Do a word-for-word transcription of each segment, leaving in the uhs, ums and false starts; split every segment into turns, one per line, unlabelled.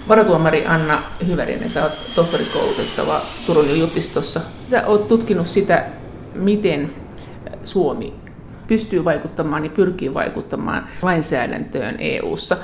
Varatuomari Anna Hyvärinen, sä oot tohtorikoulutettava Turun yliopistossa. Sä oot tutkinut sitä, miten Suomi pystyy vaikuttamaan ja pyrkii vaikuttamaan lainsäädäntöön E U:ssa.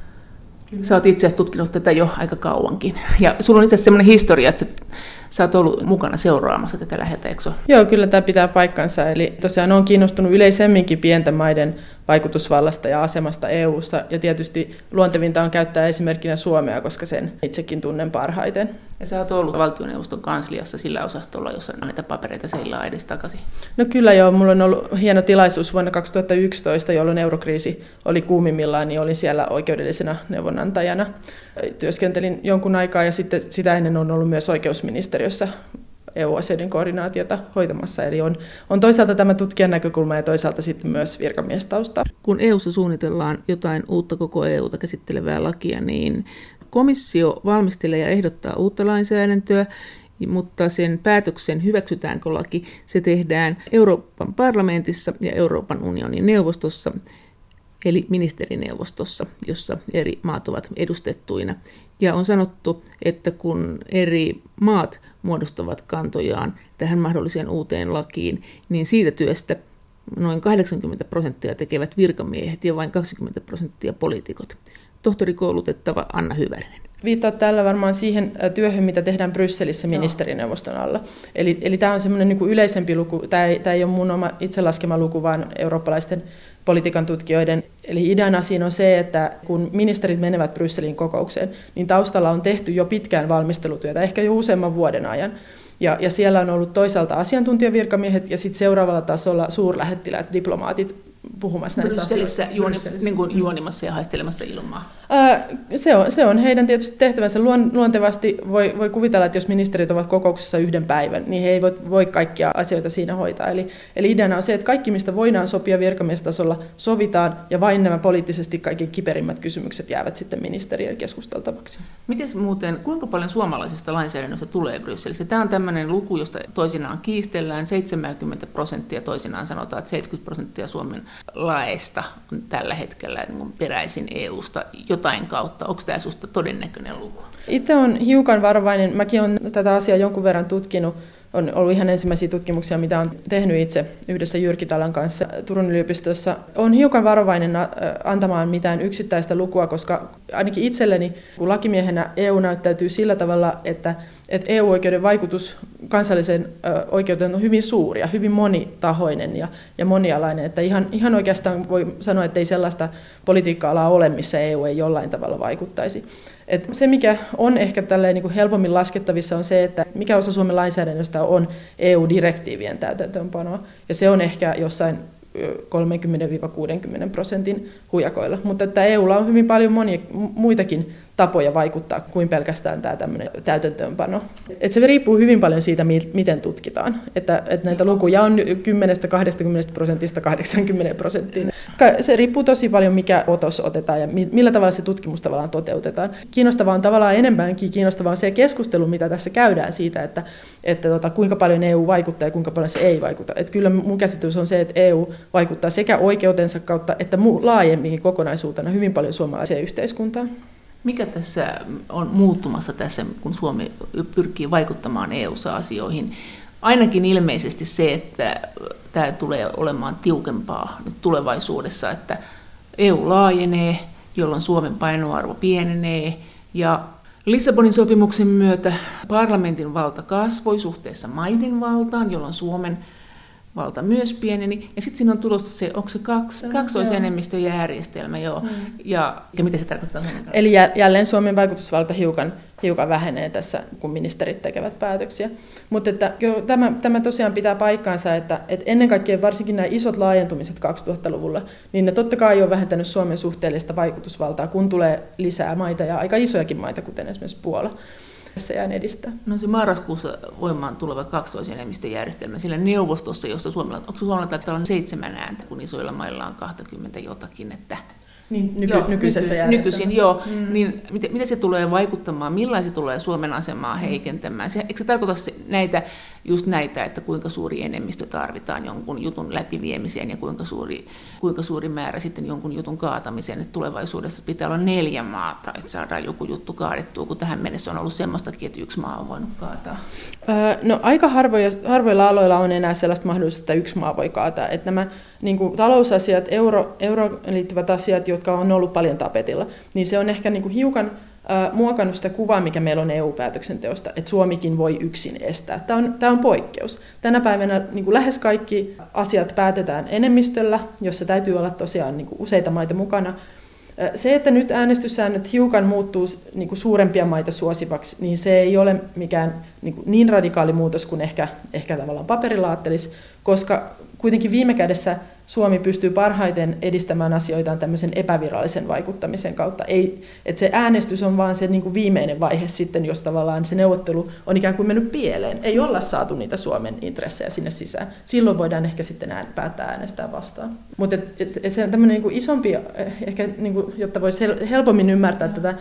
Kyllä. Sä oot itse asiassa tutkinut tätä jo aika kauankin. Ja sulla on itse asiassa sellainen historia, että sä oot ollut mukana seuraamassa tätä läheltä, eikö ole?
Joo, kyllä tämä pitää paikkansa. Eli tosiaan olen kiinnostunut yleisemminkin pienten maiden vaikutusvallasta ja asemasta E U:ssa. Ja tietysti luontevinta on käyttää esimerkkinä Suomea, koska sen itsekin tunnen parhaiten.
Ja sä oot ollut valtioneuvoston kansliassa sillä osastolla, jossa näitä papereita seilaa edes takaisin.
No kyllä joo, mulla on ollut hieno tilaisuus vuonna kaksituhattayksitoista, jolloin eurokriisi oli kuumimmillaan, niin olin siellä oikeudellisena neuvonantajana. Työskentelin jonkun aikaa ja sitten sitä ennen on ollut myös oikeusministeriössä E U-asioiden koordinaatiota hoitamassa. Eli on, on toisaalta tämä tutkijan näkökulma ja toisaalta sitten myös virkamiestausta.
Kun E U:ssa suunnitellaan jotain uutta koko E U:ta käsittelevää lakia, niin komissio valmistelee ja ehdottaa uutta lainsäädäntöä, mutta sen päätöksen hyväksytäänkö laki, se tehdään Euroopan parlamentissa ja Euroopan unionin neuvostossa, eli ministerineuvostossa, jossa eri maat ovat edustettuina. Ja on sanottu, että kun eri maat muodostavat kantojaan tähän mahdolliseen uuteen lakiin, niin siitä työstä noin kahdeksankymmentä prosenttia tekevät virkamiehet ja vain kaksikymmentä prosenttia poliitikot. Tohtorikoulutettava Anna Hyvärinen.
Viittaat tällä varmaan siihen työhön, mitä tehdään Brysselissä ministerineuvoston alla. Eli, eli tämä on semmoinen niin kuin yleisempi luku, tämä ei, tämä ei ole mun oma itse laskema luku, vaan eurooppalaisten politiikan tutkijoiden. Eli ideana siinä on se, että kun ministerit menevät Brysselin kokoukseen, niin taustalla on tehty jo pitkään valmistelutyötä, ehkä jo useamman vuoden ajan. Ja, ja siellä on ollut toisaalta asiantuntijavirkamiehet ja sitten seuraavalla tasolla suurlähettiläät, diplomaatit puhumassa näistä
Brysselissä, juoni, niin kuin juonimassa ja haistelemassa ilmaa.
Ää, se, on, se on heidän tietysti tehtävänsä. Luon, luontevasti voi, voi kuvitella, että jos ministerit ovat kokouksessa yhden päivän, niin he ei voi, voi kaikkia asioita siinä hoitaa. Eli, eli ideana on se, että kaikki, mistä voidaan sopia virkamiestasolla, sovitaan, ja vain nämä poliittisesti kaikki kiperimmät kysymykset jäävät sitten ministerien keskusteltavaksi.
Miten muuten, kuinka paljon suomalaisesta lainsäädännöstä tulee Brysselissä? Tämä on tämmöinen luku, josta toisinaan kiistellään, seitsemänkymmentä prosenttia, toisinaan sanotaan, että seitsemänkymmentä prosenttia Suomen laeista on tällä hetkellä niin kuin peräisin E U:sta jotain kautta. Onko tämä sinusta todennäköinen luku?
Itse olen hiukan varovainen. Mäkin olen tätä asiaa jonkun verran tutkinut. On ollut ihan ensimmäisiä tutkimuksia, mitä olen tehnyt itse yhdessä Jyrki Talan kanssa Turun yliopistossa. Olen hiukan varovainen antamaan mitään yksittäistä lukua, koska ainakin itselleni, kun lakimiehenä E U näyttäytyy sillä tavalla, että että E U-oikeuden vaikutus kansalliseen oikeuteen on hyvin suuri ja hyvin monitahoinen ja, ja monialainen. Että ihan, ihan oikeastaan voi sanoa, että ei sellaista politiikka-alaa ole, missä E U ei jollain tavalla vaikuttaisi. Et se, mikä on ehkä tälleen niin kuin helpommin laskettavissa, on se, että mikä osa Suomen lainsäädännöstä on E U-direktiivien täytäntöönpanoa. Ja se on ehkä jossain kolmekymmentä kuusikymmentä prosentin hujakoilla. Mutta että E U:lla on hyvin paljon monia muitakin tapoja vaikuttaa kuin pelkästään tämä tämmöinen täytäntöönpano. Et se riippuu hyvin paljon siitä, miten tutkitaan. Että, että näitä lukuja on kymmenestä kaksikymmentä prosentista kahdeksankymmentä prosenttiin. Se riippuu tosi paljon, mikä otos otetaan ja millä tavalla se tutkimus tavallaan toteutetaan. Kiinnostavaa on tavallaan enemmänkin kiinnostavaa on se keskustelu, mitä tässä käydään siitä, että, että tota, kuinka paljon E U vaikuttaa ja kuinka paljon se ei vaikuta. Et kyllä mun käsitys on se, että E U vaikuttaa sekä oikeutensa kautta että laajemmin kokonaisuutena hyvin paljon suomalaiseen yhteiskuntaan.
Mikä tässä on muuttumassa tässä, kun Suomi pyrkii vaikuttamaan E U-ssa asioihin? Ainakin ilmeisesti se, että tämä tulee olemaan tiukempaa nyt tulevaisuudessa, että E U laajenee, jolloin Suomen painoarvo pienenee, ja Lissabonin sopimuksen myötä parlamentin valta kasvoi suhteessa maiden valtaan, jolloin Suomen valta myös pieneni, ja sitten siinä on tulossa se, onko se kaksi, kaksoisenemmistöjärjestelmä, joo, mm. ja, ja mitä se tarkoittaa?
Eli jälleen Suomen vaikutusvalta hiukan, hiukan vähenee tässä, kun ministerit tekevät päätöksiä. Mutta että, tämä, tämä tosiaan pitää paikkaansa, että, että ennen kaikkea varsinkin nämä isot laajentumiset kaksituhattaluvulla, niin ne totta kai on vähentänyt Suomen suhteellista vaikutusvaltaa, kun tulee lisää maita ja aika isojakin maita, kuten esimerkiksi Puola. Edistää.
No se marraskuussa voimaan tuleva kaksoisenemmistöjärjestelmä sillä neuvostossa, jossa Suomella, onko Suomella taitaa olla seitsemän ääntä, kun isoilla mailla on kaksikymmentä jotakin, että
niin, nyky, joo, nykyisessä järjestelmässä.
Nykyisin, joo. Mm. Niin, miten, miten se tulee vaikuttamaan, millainen se tulee Suomen asemaa heikentämään? Se, eikö se tarkoita näitä just näitä, että kuinka suuri enemmistö tarvitaan jonkun jutun läpiviemiseen ja kuinka suuri, kuinka suuri määrä sitten jonkun jutun kaatamiseen, että tulevaisuudessa pitää olla neljä maata, että saadaan joku juttu kaadettua, kun tähän mennessä on ollut semmoistakin, että yksi maa on voinut kaataa.
Öö, no aika harvoja, harvoilla aloilla on enää sellaista mahdollisuutta, että yksi maa voi kaataa, että nämä niin kuin talousasiat, euro, euroon liittyvät asiat, jotka on ollut paljon tapetilla, niin se on ehkä niin kuin hiukan äh, muokannut sitä kuvaa, mikä meillä on E U-päätöksenteosta, että Suomikin voi yksin estää. Tämä on, tämä on poikkeus. Tänä päivänä niin kuin lähes kaikki asiat päätetään enemmistöllä, jossa täytyy olla tosiaan niin kuin useita maita mukana. Se, että nyt äänestyssäännöt hiukan muuttuu niin kuin suurempia maita suosivaksi, niin se ei ole mikään niin, kuin niin radikaali muutos kuin ehkä, ehkä tavallaan paperilla ajattelisi, koska kuitenkin viime kädessä Suomi pystyy parhaiten edistämään asioitaan tämmöisen epävirallisen vaikuttamisen kautta. Ei, että se äänestys on vaan se niin kuin viimeinen vaihe sitten, jos tavallaan se neuvottelu on ikään kuin mennyt pieleen. Ei olla saatu niitä Suomen intressejä sinne sisään. Silloin voidaan ehkä sitten ään, päättää äänestää vastaan. Mutta et, et se on tämmöinen niin kuin isompi, ehkä niin kuin, jotta voisi helpommin ymmärtää tätä,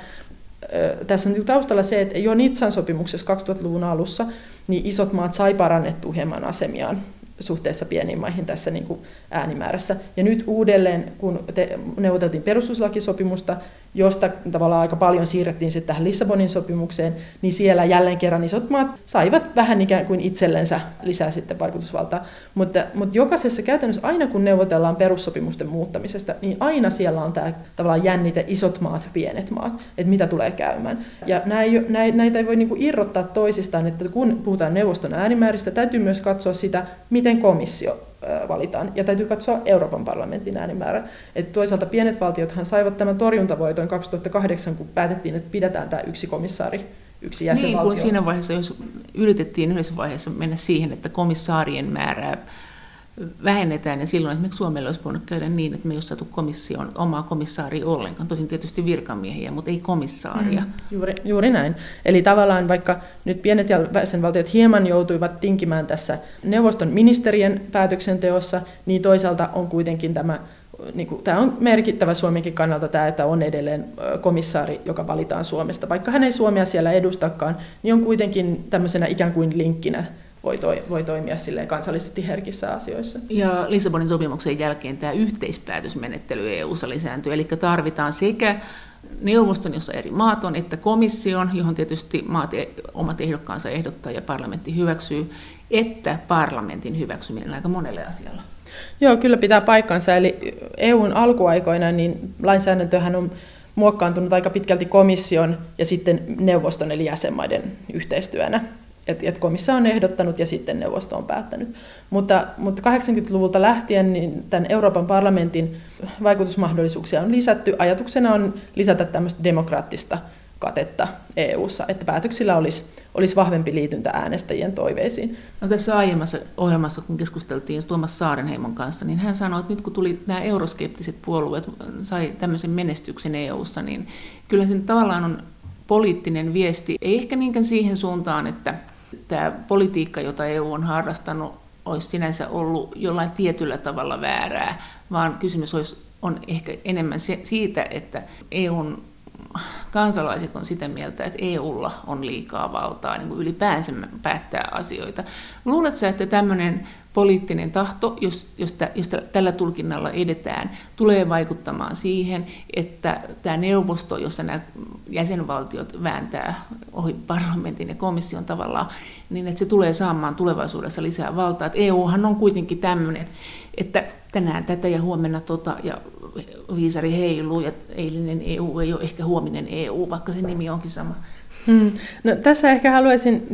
tässä on taustalla se, että jo Nizzan sopimuksessa kaksituhattaluvun alussa niin isot maat sai parannettua hieman asemiaan suhteessa pieniin maihin tässä niin kuin äänimäärässä. Ja nyt uudelleen, kun te, neuvoteltiin perustuslakisopimusta, josta tavallaan aika paljon siirrettiin sitten tähän Lissabonin sopimukseen, niin siellä jälleen kerran isot maat saivat vähän ikään kuin itsellensä lisää sitten vaikutusvaltaa. Mutta, mutta jokaisessa käytännössä aina kun neuvotellaan perussopimusten muuttamisesta, niin aina siellä on tämä tavallaan jännite isot maat, pienet maat, että mitä tulee käymään. Ja näitä ei voi niin kuin irrottaa toisistaan, että kun puhutaan neuvoston äänimääristä, täytyy myös katsoa sitä, miten komissio valitaan. Ja täytyy katsoa Euroopan parlamentin äänimäärä. Et toisaalta pienet valtiothan saivat tämän torjuntavoiton kaksituhattakahdeksan, kun päätettiin, että pidetään tämä yksi komissaari, yksi jäsenvaltio.
Niin kuin siinä vaiheessa, jos yritettiin yhdessä vaiheessa mennä siihen, että komissaarien määrää vähennetään, ja silloin esimerkiksi Suomella olisi voinut käydä niin, että me ei ole saatu komission omaa komissaaria ollenkaan, tosin tietysti virkamiehiä, mutta ei komissaaria. Mm,
juuri, juuri näin. Eli tavallaan vaikka nyt pienet jäsenvaltiot hieman joutuivat tinkimään tässä neuvoston ministerien päätöksenteossa, niin toisaalta on kuitenkin tämä, niin kuin, tämä on merkittävä Suomenkin kannalta tämä, että on edelleen komissaari, joka valitaan Suomesta. Vaikka hän ei Suomea siellä edustakaan, niin on kuitenkin tämmöisenä ikään kuin linkkinä Voi, toi, voi toimia silleen kansallisesti herkissä asioissa.
Ja Lissabonin sopimuksen jälkeen tämä yhteispäätösmenettely E U:ssa lisääntyy, eli tarvitaan sekä neuvoston, jossa eri maat on, että komission, johon tietysti maat omat ehdokkaansa ehdottaa ja parlamentti hyväksyy, että parlamentin hyväksyminen aika monelle asialle.
Joo, kyllä pitää paikkansa. Eli E U:n alkuaikoina niin lainsäädäntöhän on muokkaantunut aika pitkälti komission ja sitten neuvoston eli jäsenmaiden yhteistyönä. Että et komissio on ehdottanut ja sitten neuvosto on päättänyt. Mutta, mutta kahdeksankymmentäluvulta lähtien niin tämän Euroopan parlamentin vaikutusmahdollisuuksia on lisätty. Ajatuksena on lisätä tämmöistä demokraattista katetta E U:ssa, että päätöksillä olisi, olisi vahvempi liityntä äänestäjien toiveisiin.
No tässä aiemmassa ohjelmassa, kun keskusteltiin Tuomas Saarenheimon kanssa, niin hän sanoi, että nyt kun tuli nämä euroskeptiset puolueet, sai tämmöisen menestyksen E U:ssa, niin kyllä se tavallaan on poliittinen viesti, ei ehkä niinkään siihen suuntaan, että tämä politiikka, jota E U on harrastanut, olisi sinänsä ollut jollain tietyllä tavalla väärää, vaan kysymys olisi, on ehkä enemmän se, siitä, että E U:n kansalaiset on sitä mieltä, että E U:lla on liikaa valtaa niin kuin ylipäänsä päättää asioita. Luuletko sä, että tämmöinen poliittinen tahto, jos, jos, tä, jos tällä tulkinnalla edetään, tulee vaikuttamaan siihen, että tämä neuvosto, jossa nämä jäsenvaltiot vääntää ohi parlamentin ja komission tavallaan, niin että se tulee saamaan tulevaisuudessa lisää valtaa. Et E Uhan on kuitenkin tämmöinen, että tänään tätä ja huomenna tota ja viisari heiluu ja eilinen E U ei ole ehkä huominen E U, vaikka se nimi onkin sama.
Hmm. No, tässä ehkä haluaisin...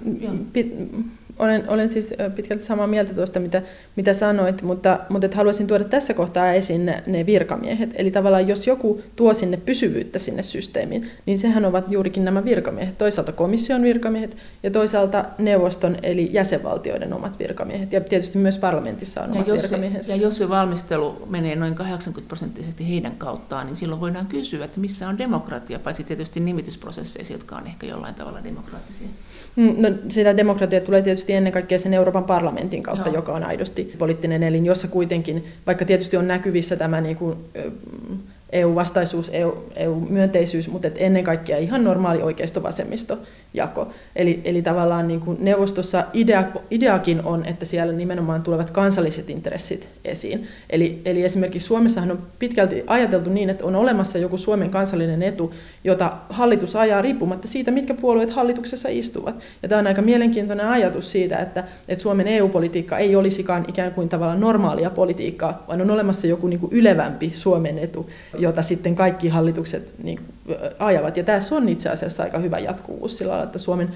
Olen, olen siis pitkälti samaa mieltä tuosta, mitä, mitä sanoit, mutta, mutta haluaisin tuoda tässä kohtaa esiin ne, ne virkamiehet. Eli tavallaan jos joku tuo sinne pysyvyyttä sinne systeemiin, niin sehän ovat juurikin nämä virkamiehet. Toisaalta komission virkamiehet ja toisaalta neuvoston eli jäsenvaltioiden omat virkamiehet. Ja tietysti myös parlamentissa on ja omat virkamiehensä.
Ja jos se valmistelu menee noin kahdeksankymmentä prosenttisesti heidän kauttaan, niin silloin voidaan kysyä, että missä on demokratia, paitsi tietysti nimitysprosesseissa, jotka on ehkä jollain tavalla demokraattisia.
No, sitä demokratiaa tulee tietysti ennen kaikkea sen Euroopan parlamentin kautta, Joo. joka on aidosti poliittinen elin, jossa kuitenkin, vaikka tietysti on näkyvissä tämä niin kuin, E U-vastaisuus, E U-myönteisyys, mutta ennen kaikkea ihan normaali oikeisto-vasemmisto-jako. Eli, eli tavallaan niin kuin neuvostossa idea, ideakin on, että siellä nimenomaan tulevat kansalliset intressit esiin. Eli, eli esimerkiksi Suomessahan on pitkälti ajateltu niin, että on olemassa joku Suomen kansallinen etu, jota hallitus ajaa riippumatta siitä, mitkä puolueet hallituksessa istuvat. Ja tämä on aika mielenkiintoinen ajatus siitä, että, että Suomen E U-politiikka ei olisikaan ikään kuin tavallaan normaalia politiikkaa, vaan on olemassa joku niin kuin ylevämpi Suomen etu, jota sitten kaikki hallitukset niin, ajavat. Ja tässä on itse asiassa aika hyvä jatkuvuus sillä lailla, että Suomen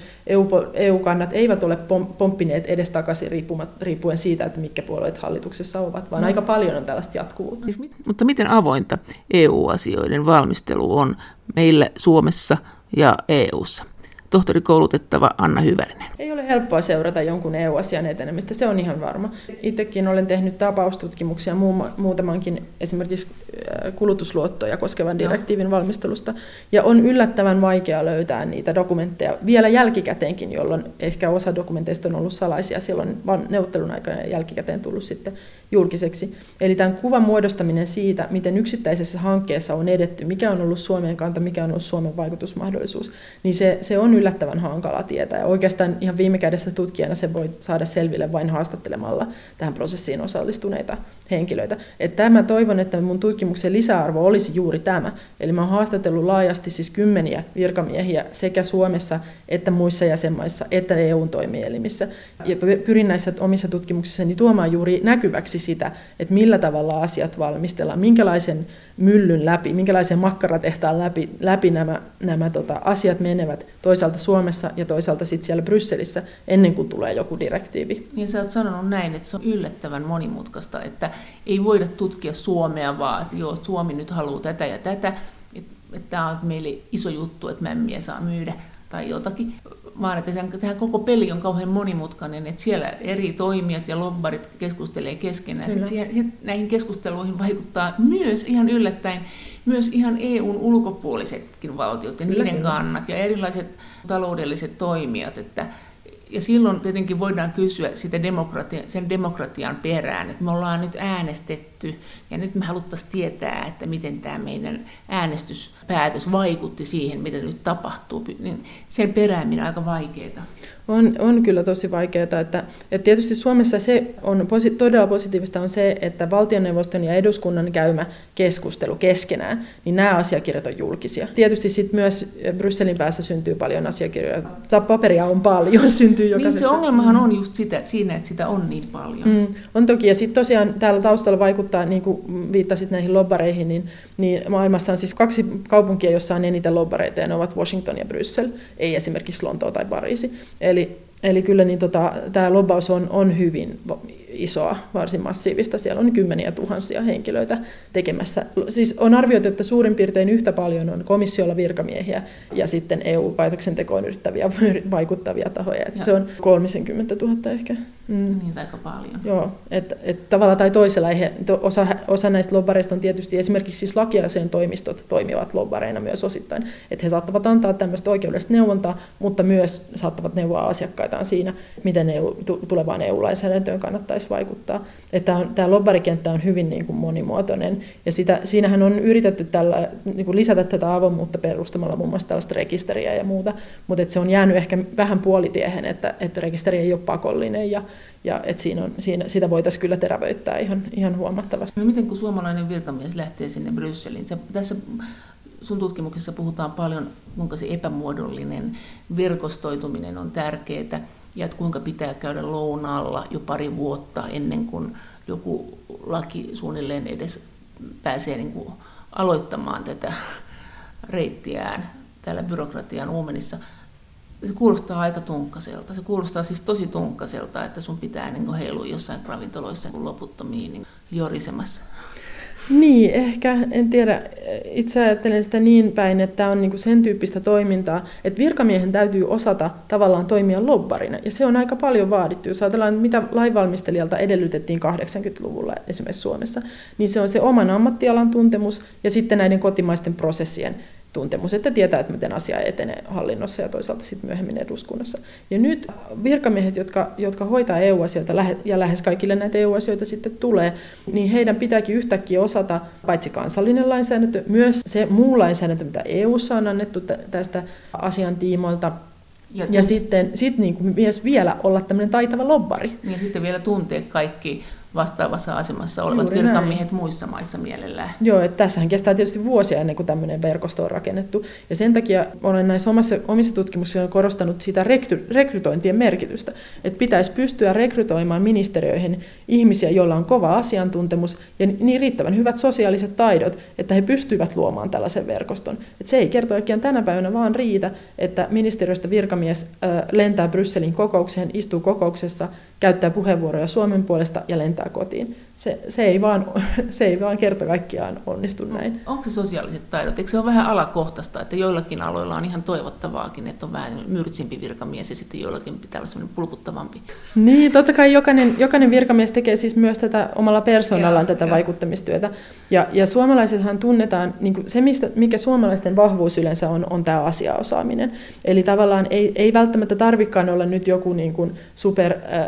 E U-kannat eivät ole pomppineet edestakaisin riippuen siitä, että mitkä puolueet hallituksessa ovat, vaan no. aika paljon on tällaista jatkuvuutta.
Mutta miten avointa E U-asioiden valmistelu on meillä Suomessa ja E U:ssa? Tohtorikoulutettava Anna Hyvärinen.
Ei ole helppoa seurata jonkun E U-asian etenemistä, se on ihan varma. Itsekin olen tehnyt tapaustutkimuksia muutamankin esimerkiksi kulutusluottoja koskevan direktiivin valmistelusta, ja on yllättävän vaikea löytää niitä dokumentteja vielä jälkikäteenkin, jolloin ehkä osa dokumenteista on ollut salaisia silloin neuvottelun aikana ja jälkikäteen tullut sitten julkiseksi. Eli tämän kuvan muodostaminen siitä, miten yksittäisessä hankkeessa on edetty, mikä on ollut Suomen kanta, mikä on ollut Suomen vaikutusmahdollisuus, niin se, se on yllättävän hankala tietää. Ja oikeastaan ihan viime kädessä tutkijana se voi saada selville vain haastattelemalla tähän prosessiin osallistuneita henkilöitä. Että mä toivon, että mun tutkimuksen lisäarvo olisi juuri tämä. Eli mä oon haastatellut laajasti siis kymmeniä virkamiehiä sekä Suomessa että muissa jäsenmaissa että E U:n toimielimissä. Ja pyrin näissä omissa tutkimuksissani tuomaan juuri näkyväksi sitä, että millä tavalla asiat valmistellaan, minkälaisen myllyn läpi, minkälaisen makkaratehtaan läpi, läpi nämä, nämä tota, asiat menevät toisaalta Suomessa ja toisaalta sitten siellä Brysselissä ennen kuin tulee joku direktiivi.
Niin sä oot sanonut näin, että se on yllättävän monimutkaista, että ei voida tutkia Suomea vaan, että joo, Suomi nyt haluaa tätä ja tätä, että, että tämä on meille iso juttu, että mämmiä saa myydä tai jotakin, vaan että sehän koko peli on kauhean monimutkainen, että siellä eri toimijat ja lobbarit keskustelee keskenään. Sitten siihen, näihin keskusteluihin vaikuttaa myös ihan yllättäen myös ihan E U:n ulkopuolisetkin valtiot ja niiden Kyllä. kannat ja erilaiset taloudelliset toimijat. Että, ja silloin tietenkin voidaan kysyä sitä demokratia, sen demokratian perään, että me ollaan nyt äänestetty ja nyt me haluttaisiin tietää, että miten tämä meidän äänestyspäätös vaikutti siihen, mitä nyt tapahtuu. Niin sen perääminen on aika vaikeaa.
On, on kyllä tosi vaikeaa, että, että tietysti Suomessa se on posi, todella positiivista on se, että valtioneuvoston ja eduskunnan käymä keskustelu keskenään, niin nämä asiakirjat on julkisia. Tietysti sitten myös Brysselin päässä syntyy paljon asiakirjoja, paperia on paljon, syntyy jokaisessa.
Niin se ongelmahan on just sitä, siinä, että sitä on niin paljon.
Mm, on toki, ja sitten tosiaan täällä taustalla vaikuttaa, niin kuin viittasit näihin lobbareihin, niin, niin maailmassa on siis kaksi kaupunkia, jossa on eniten lobbareita, ja ne ovat Washington ja Bryssel, ei esimerkiksi Lontoo tai Pariisi. Eli, eli kyllä niin tota, tämä lobbaus on, on hyvin isoa, varsin massiivista. Siellä on kymmeniä tuhansia henkilöitä tekemässä. Siis on arvioitu, että suurin piirtein yhtä paljon on komissiolla virkamiehiä ja sitten E U-päätöksentekoon yrittäviä vaikuttavia tahoja. Että se on kolmekymmentätuhatta ehkä.
Mm. Niin, aika paljon.
Joo, että et tavalla tai toisella he, osa, osa näistä lobbareista on tietysti esimerkiksi siis lakiasiain toimistot toimivat lobbareina myös osittain. Että he saattavat antaa tämmöistä oikeudellista neuvontaa, mutta myös saattavat neuvoa asiakkaitaan siinä, miten E U, tulevaan E U-lainsäädäntöön kannattaisi vaikuttaa. Että tämä lobbarikenttä on hyvin niin kuin monimuotoinen, ja sitä, siinähän on yritetty tällä, niin kuin lisätä tätä avoimuutta perustamalla muun muassa tällaista rekisteriä ja muuta, mutta se on jäänyt ehkä vähän puolitiehen, että, että rekisteri ei ole pakollinen, ja, ja että siinä on, siinä, sitä voitaisiin kyllä terävöittää ihan, ihan huomattavasti.
No miten kun suomalainen virkamies lähtee sinne Brysseliin? Se, tässä sun tutkimuksessa puhutaan paljon, kuinka se epämuodollinen verkostoituminen on tärkeää, ja että kuinka pitää käydä lounaalla jo pari vuotta ennen kuin joku laki suunnilleen edes pääsee niin kuin aloittamaan tätä reittiään täällä byrokratian uumenissa. Se kuulostaa aika tunkkaselta. Se kuulostaa siis tosi tunkkaselta, että sun pitää niin kuin heilua jossain ravintoloissa loputtomiin niin jorisemassa.
Niin, ehkä, en tiedä. Itse ajattelen sitä niin päin, että tämä on niinku sen tyyppistä toimintaa, että virkamiehen täytyy osata tavallaan toimia lobbarina, ja se on aika paljon vaadittu. Jos ajatellaan, mitä lainvalmistelijalta edellytettiin kahdeksankymmentäluvulla esimerkiksi Suomessa, niin se on se oman ammattialan tuntemus ja sitten näiden kotimaisten prosessien tuntemus, että tietää, että miten asia etenee hallinnossa ja toisaalta sitten myöhemmin eduskunnassa. Ja nyt virkamiehet, jotka, jotka hoitaa E U-asioita, ja lähes kaikille näitä E U-asioita sitten tulee, niin heidän pitääkin yhtäkkiä osata paitsi kansallinen lainsäädäntö, myös se muu lainsäädäntö, mitä E U:ssa on annettu tästä asian tiimoilta, ja, ja sitten sit niin kuin myös vielä olla tämmöinen taitava lobbari.
Ja sitten vielä tuntee kaikki vastaavassa asemassa olevat Juuri virkamiehet näin. Muissa maissa mielellään.
Joo, että tässähän kestää tietysti vuosia ennen kuin tämmöinen verkosto on rakennettu. Ja sen takia olen näissä omassa, omissa tutkimuksissa korostanut sitä rekry, rekrytointien merkitystä. Että pitäisi pystyä rekrytoimaan ministeriöihin ihmisiä, joilla on kova asiantuntemus ja niin riittävän hyvät sosiaaliset taidot, että he pystyvät luomaan tällaisen verkoston. Että se ei kerta kaikkiaan tänä päivänä vaan riitä, että ministeriöstä virkamies äh, lentää Brysselin kokoukseen, istuu kokouksessa, käyttää puheenvuoroja Suomen puolesta ja lentää kotiin. Se, se, ei, vaan, se ei vaan kerta kaikkiaan onnistu näin.
Onko se sosiaaliset taidot? Eikö se ole vähän alakohtaista, että joillakin aloilla on ihan toivottavaakin, että on vähän myrtsimpi virkamies ja sitten joillakin pitää olla sellainen pulputtavampi?
Niin, totta kai jokainen, jokainen virkamies tekee siis myös tätä omalla persoonallaan tätä ja. vaikuttamistyötä. Ja, ja suomalaisethan tunnetaan, niin kuin se mistä, mikä suomalaisten vahvuus yleensä on, on tämä asiaosaaminen. Eli tavallaan ei, ei välttämättä tarvikaan olla nyt joku niin kuin super... Äh,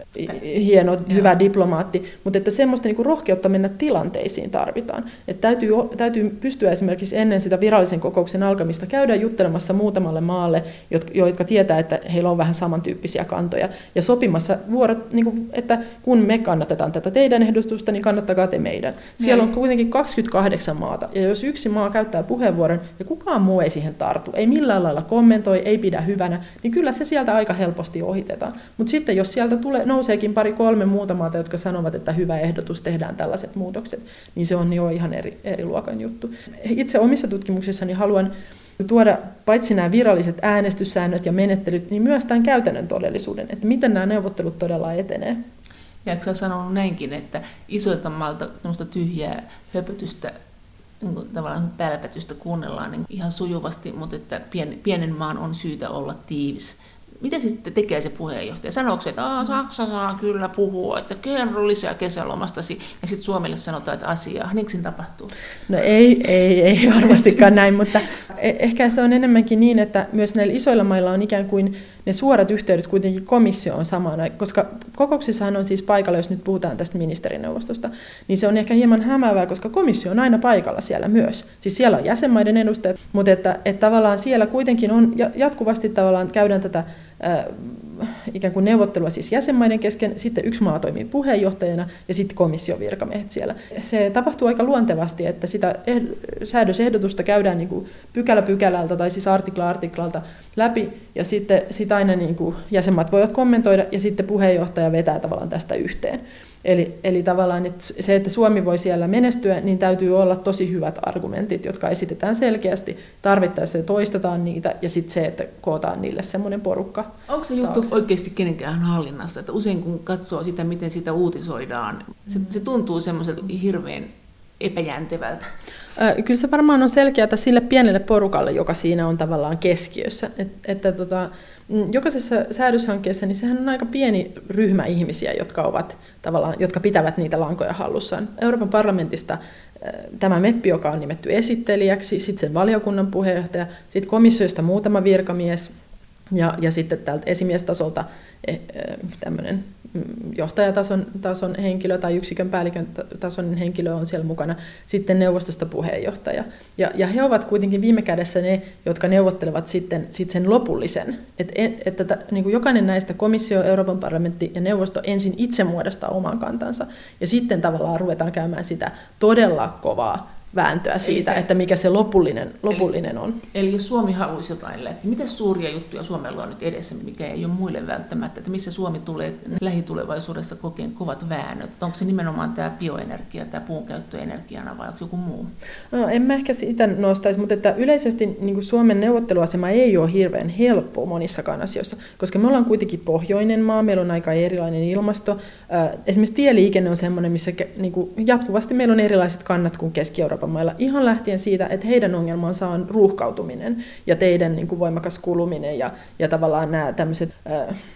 hieno, hyvä diplomaatti, mutta että semmoista niin kuin rohkeutta mennä tilanteisiin tarvitaan. Että täytyy, täytyy pystyä esimerkiksi ennen sitä virallisen kokouksen alkamista käydä juttelemassa muutamalle maalle, jotka, jotka tietää, että heillä on vähän samantyyppisiä kantoja, ja sopimassa vuorot, niin kuin, että kun me kannatetaan tätä teidän ehdotusta, niin kannattakaa te meidän. Siellä on kuitenkin kaksikymmentäkahdeksan maata, ja jos yksi maa käyttää puheenvuoron, ja kukaan muu ei siihen tartu, ei millään lailla kommentoi, ei pidä hyvänä, niin kyllä se sieltä aika helposti ohitetaan. Mutta sitten jos sieltä tulee, nouseekin pari kolme muuta maata, jotka sanovat, että hyvä ehdotus, tehdään tällaiset muutokset, niin se on jo ihan eri, eri luokan juttu. Itse omissa tutkimuksissani haluan tuoda paitsi nämä viralliset äänestyssäännöt ja menettelyt, niin myös tämän käytännön todellisuuden, että miten nämä neuvottelut todella etenee.
Ja eikö sä sanonut näinkin, että isoilta maalta semmoista tyhjää höpötystä, niin kuin tavallaan pälpätystä kuunnellaan niin ihan sujuvasti, mutta että pien, pienen maan on syytä olla tiivis. Mitä se sitten tekee se puheenjohtaja? Sanooko se, että Saksa saa kyllä puhua, että kerro lisää kesälomastasi, ja sitten Suomelle sanotaan, että asiaa. Niin siinä tapahtuu?
No ei, ei, ei varmastikaan näin, mutta ehkä se on enemmänkin niin, että myös näillä isoilla mailla on ikään kuin ne suorat yhteydet kuitenkin komissioon samana, koska kokouksissahan on siis paikalla, jos nyt puhutaan tästä ministerineuvostosta, niin se on ehkä hieman hämäävää, koska komissio on aina paikalla siellä myös. Siis siellä on jäsenmaiden edustajat, mutta että, että tavallaan siellä kuitenkin on jatkuvasti tavallaan käydään tätä äh, ikään kuin neuvottelua siis jäsenmaiden kesken, sitten yksi maa toimii puheenjohtajana ja sitten komission virkamiehet siellä. Se tapahtuu aika luontevasti, että sitä säädösehdotusta käydään niin kuin pykälä pykälältä tai siis artikla artiklalta läpi ja sitten sit aina niin kuin jäsenmaat voivat kommentoida ja sitten puheenjohtaja vetää tavallaan tästä yhteen. Eli, eli tavallaan että se, että Suomi voi siellä menestyä, niin täytyy olla tosi hyvät argumentit, jotka esitetään selkeästi, tarvittaessa toistetaan niitä ja sitten se, että kootaan niille semmoinen porukka.
Onko se juttu taakse oikeasti kenenkään hallinnassa? Että usein kun katsoo sitä, miten sitä uutisoidaan, se, se tuntuu semmoiselta hirveän epäjäntevältä.
Kyllä se varmaan on selkeää sille pienelle porukalle, joka siinä on tavallaan keskiössä. Et, että tota, jokaisessa säädöshankkeessa niin sehän on aika pieni ryhmä ihmisiä, jotka, ovat, tavallaan, jotka pitävät niitä lankoja hallussaan. Euroopan parlamentista tämä meppi, joka on nimetty esittelijäksi, sitten sen valiokunnan puheenjohtaja, sitten komissiosta muutama virkamies ja, ja sitten täältä esimiestasolta tämmöinen johtajatason tason henkilö tai yksikön päällikön tason henkilö on siellä mukana, sitten neuvostosta puheenjohtaja. Ja, ja he ovat kuitenkin viime kädessä ne, jotka neuvottelevat sitten, sitten sen lopullisen. Et, että että niin kuin jokainen näistä, komissio, Euroopan parlamentti ja neuvosto ensin itse muodostaa oman kantansa, ja sitten tavallaan ruvetaan käymään sitä todella kovaa vääntöä siitä, eli, että mikä se lopullinen, lopullinen
eli,
on.
Eli jos Suomi haluaisi jotain läpi, mitä suuria juttuja Suomella on nyt edessä, mikä ei ole muille välttämättä, että missä Suomi tulee lähitulevaisuudessa kokeen kovat väännöt? Onko se nimenomaan tämä bioenergia, tämä puunkäyttöenergiana vai onko joku muu?
No, en mä ehkä sitä nostaisi, mutta että yleisesti niin kuin Suomen neuvotteluasema ei ole hirveän helppo monissakaan asioissa, koska me ollaan kuitenkin pohjoinen maa, meillä on aika erilainen ilmasto. Esimerkiksi tieliikenne on sellainen, missä niin kuin jatkuvasti meillä on erilaiset kannat kuin Keski-Euroopan mailla, ihan lähtien siitä, että heidän ongelmansa on ruuhkautuminen ja teidän niin kuin voimakas kuluminen ja, ja tavallaan nämä tämmöiset äh,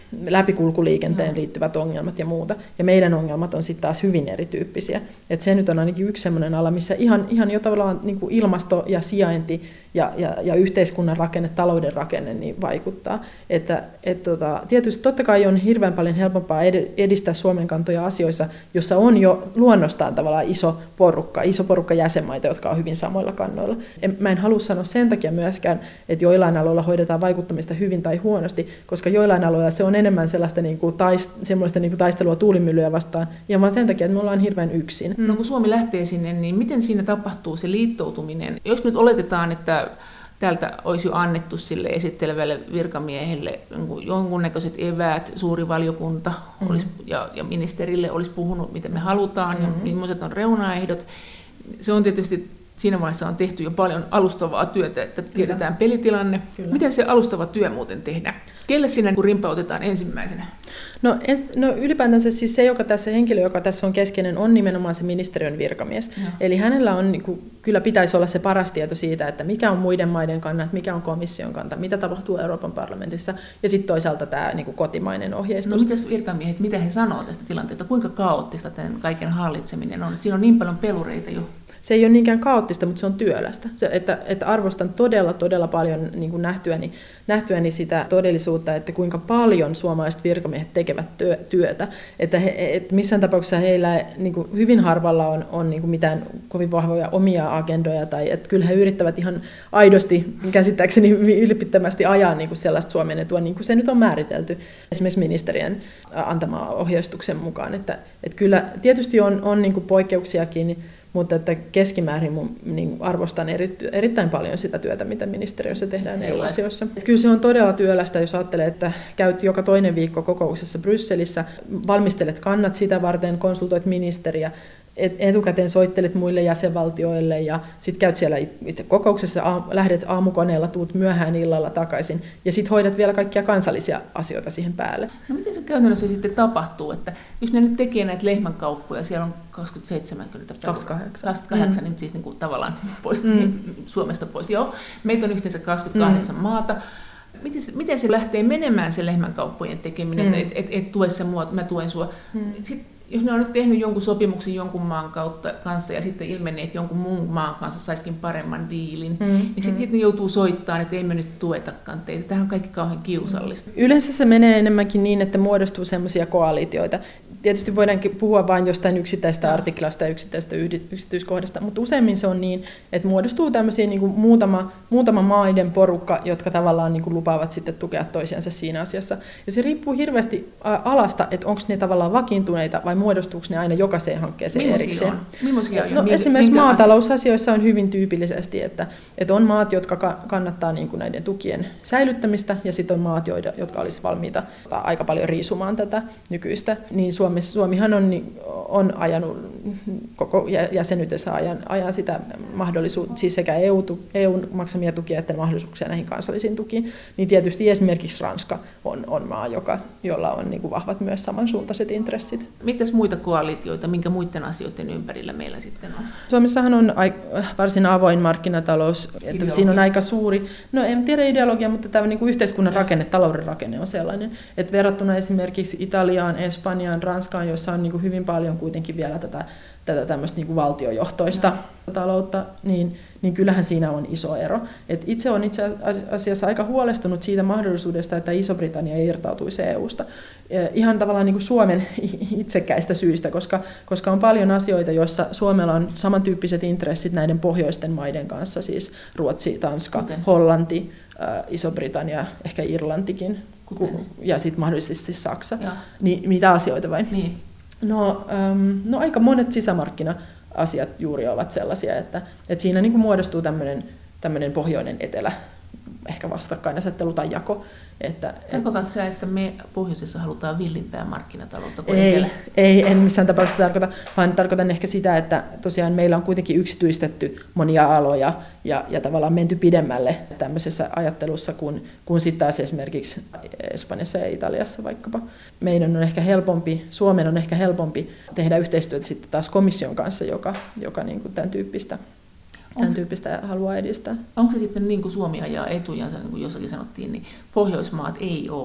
läpikulkuliikenteen
no.
liittyvät ongelmat ja muuta. Ja meidän ongelmat on sitten taas hyvin erityyppisiä. Et se nyt on ainakin yksi sellainen ala, missä ihan, ihan jo tavallaan niin kuin ilmasto ja sijainti ja, ja, ja yhteiskunnan rakenne, talouden rakenne niin vaikuttaa. Että, et tota, tietysti totta kai on hirveän paljon helpompaa edistää Suomen kantoja asioissa, jossa on jo luonnostaan tavallaan iso porukka, iso porukka jäsenmaita, jotka on hyvin samoilla kannoilla. En, mä en halua sanoa sen takia myöskään, että joillain aloilla hoidetaan vaikuttamista hyvin tai huonosti, koska joillain aloilla se on enemmän sellaista, niin kuin taist, semmoista niin kuin taistelua tuulimyllyjä vastaan, ja vaan sen takia, että me ollaan hirveän yksin.
No kun Suomi lähtee sinne, niin miten siinä tapahtuu se liittoutuminen? Jos nyt oletetaan, että täältä olisi jo annettu sille esittelevälle virkamiehelle jonkunnäköiset eväät, suuri valiokunta mm-hmm. olisi, ja, ja ministerille olisi puhunut, mitä me halutaan, mm-hmm. ja millaiset on reunaehdot. Se on tietysti siinä vaiheessa on tehty jo paljon alustavaa työtä, että tiedetään Kyllä. pelitilanne. Kyllä. Miten se alustava työ muuten tehdään? Kelle siinä rimpautetaan ensimmäisenä?
No, ens, no ylipäätänsä siis se, joka tässä henkilö, joka tässä on keskeinen, on nimenomaan se ministeriön virkamies. Ja. Eli hänellä on, niin kuin, kyllä pitäisi olla se paras tieto siitä, että mikä on muiden maiden kannat, mikä on komission kanta, mitä tapahtuu Euroopan parlamentissa, ja sitten toisaalta tämä niin kuin kotimainen ohjeistus.
No mitäs virkamiehet, mitä he sanoo tästä tilanteesta? Kuinka kaoottista tämän kaiken hallitseminen on? Siinä on niin paljon pelureita jo.
Se ei ole niinkään kaoottista, mutta se on työlästä. Se, että, että arvostan todella, todella paljon niin kuin nähtyäni, nähtyäni sitä todellisuutta, että kuinka paljon suomalaiset virkamiehet tekevät työ, työtä. Että he, et missään tapauksessa heillä niin kuin hyvin harvalla on, on niin kuin mitään kovin vahvoja omia agendoja. Tai, että kyllä he yrittävät ihan aidosti, käsittääkseni ylipittömästi ajaa niin kuin sellaista Suomen etua, niin kuin se nyt on määritelty esimerkiksi ministerien antamaa ohjeistuksen mukaan. Että, että kyllä tietysti on, on niin kuin poikkeuksiakin, mutta että keskimäärin mun, niin arvostan eri, erittäin paljon sitä työtä, mitä ministeriössä tehdään E U-asioissa. Kyllä se on todella työlästä, jos ajattelee, että käyt joka toinen viikko kokouksessa Brysselissä, valmistelet kannat sitä varten, konsultoit ministeriä, etukäteen soittelet muille jäsenvaltioille ja sitten käyt siellä itse kokouksessa, lähdet aamukoneella, tuut myöhään illalla takaisin ja sitten hoidat vielä kaikkia kansallisia asioita siihen päälle.
No miten se käytännössä sitten tapahtuu, että jos ne nyt tekee näitä lehmänkauppoja, siellä on kaksikymmentäseitsemän
kaksikymmentäkahdeksan,
kaksikymmentäkahdeksan mm. niin siis niin kuin tavallaan pois, mm. Suomesta pois. Joo, meitä on yhteensä kaksikymmentäkahdeksan mm. maata. Miten se, miten se lähtee menemään se lehmänkauppojen tekeminen, mm. että et, et, et tue se mua, mä tuen sua. Mm. Sitten, jos ne on nyt tehnyt jonkun sopimuksen jonkun maan kautta, kanssa ja sitten ilmenee, että jonkun muun maan kanssa saisikin paremman diilin, mm, niin sitten mm. ne joutuu soittamaan, että ei me nyt tuetakaan teitä. Tämähän on kaikki kauhean kiusallista.
Yleensä se menee enemmänkin niin, että muodostuu sellaisia koalitioita. Tietysti voidaankin puhua vain jostain yksittäistä artiklasta ja yksittäistä yksityiskohdasta, mutta useimmin se on niin, että muodostuu tämmöisiä niin kuin muutama, muutama maiden porukka, jotka tavallaan niin kuin lupaavat sitten tukea toisiansa siinä asiassa. Ja se riippuu hirveästi alasta, että onko ne tavallaan vakiintuneita vai muodostuuko ne aina jokaiseen hankkeeseen
Millaisia
erikseen.
On? Millaisia on?
No,
Minkä,
esimerkiksi
minkä
maatalousasioissa on hyvin tyypillisesti, että, että on maat, jotka kannattaa niin kuin näiden tukien säilyttämistä, ja sitten on maat, jotka olisivat valmiita aika paljon riisumaan tätä nykyistä. Niin Suomessa, Suomihan on, on ajanut koko jäsenyytensä ajan, ajan sitä mahdollisuutta, siis sekä E U, E U:n maksamia tukia että mahdollisuuksia näihin kansallisiin tukiin. Niin tietysti esimerkiksi Ranska on, on maa, joka, jolla on niin kuin vahvat myös samansuuntaiset intressit.
Mitäs muita koalitioita, minkä muiden asioiden ympärillä meillä sitten on?
Suomessahan on varsin avoin markkinatalous, että siinä on aika suuri, no en tiedä ideologia, mutta tämä niin kuin yhteiskunnan rakenne, talouden rakenne on sellainen, että verrattuna esimerkiksi Italiaan, Espanjaan, Ranskaan, jossa on niin kuin hyvin paljon kuitenkin vielä tätä, tätä tämmöistä niin kuin valtiojohtoista ja. taloutta, niin, niin kyllähän siinä on iso ero. Et itse olen itse asiassa aika huolestunut siitä mahdollisuudesta, että Iso-Britannia irtautuisi E U:sta. Ihan tavallaan niin kuin Suomen itsekkäistä syistä, koska, koska on paljon asioita, joissa Suomella on samantyyppiset intressit näiden pohjoisten maiden kanssa, siis Ruotsi, Tanska, Kuten? Hollanti, Iso-Britannia, ehkä Irlantikin, Kuten? ja sitten mahdollisesti Saksa. Niin, mitä asioita vain?
Niin.
No, um, no aika monet sisämarkkina-asiat juuri ovat sellaisia, että, että siinä niin kuin muodostuu tämmöinen, tämmöinen pohjoinen etelä, ehkä vastakkainasettelu tai jako. Että,
Tarkoitatko sä, että me pohjoisessa halutaan villimpää markkinataloutta kuin
ei,
etelä?
Ei, en missään tapauksessa tarkoita, vaan tarkoitan ehkä sitä, että tosiaan meillä on kuitenkin yksityistetty monia aloja ja, ja tavallaan menty pidemmälle tämmöisessä ajattelussa kuin, kuin sitten taas esimerkiksi Espanjassa ja Italiassa vaikkapa. Meidän on ehkä helpompi, Suomen on ehkä helpompi tehdä yhteistyötä sitten taas komission kanssa, joka, joka niin kuin tämän tyyppistä Tämän tyyppistä haluaa edistää.
Onko se sitten niin kuin Suomi ajaa etujansa, niin kuin jossakin sanottiin, niin Pohjoismaat ei ole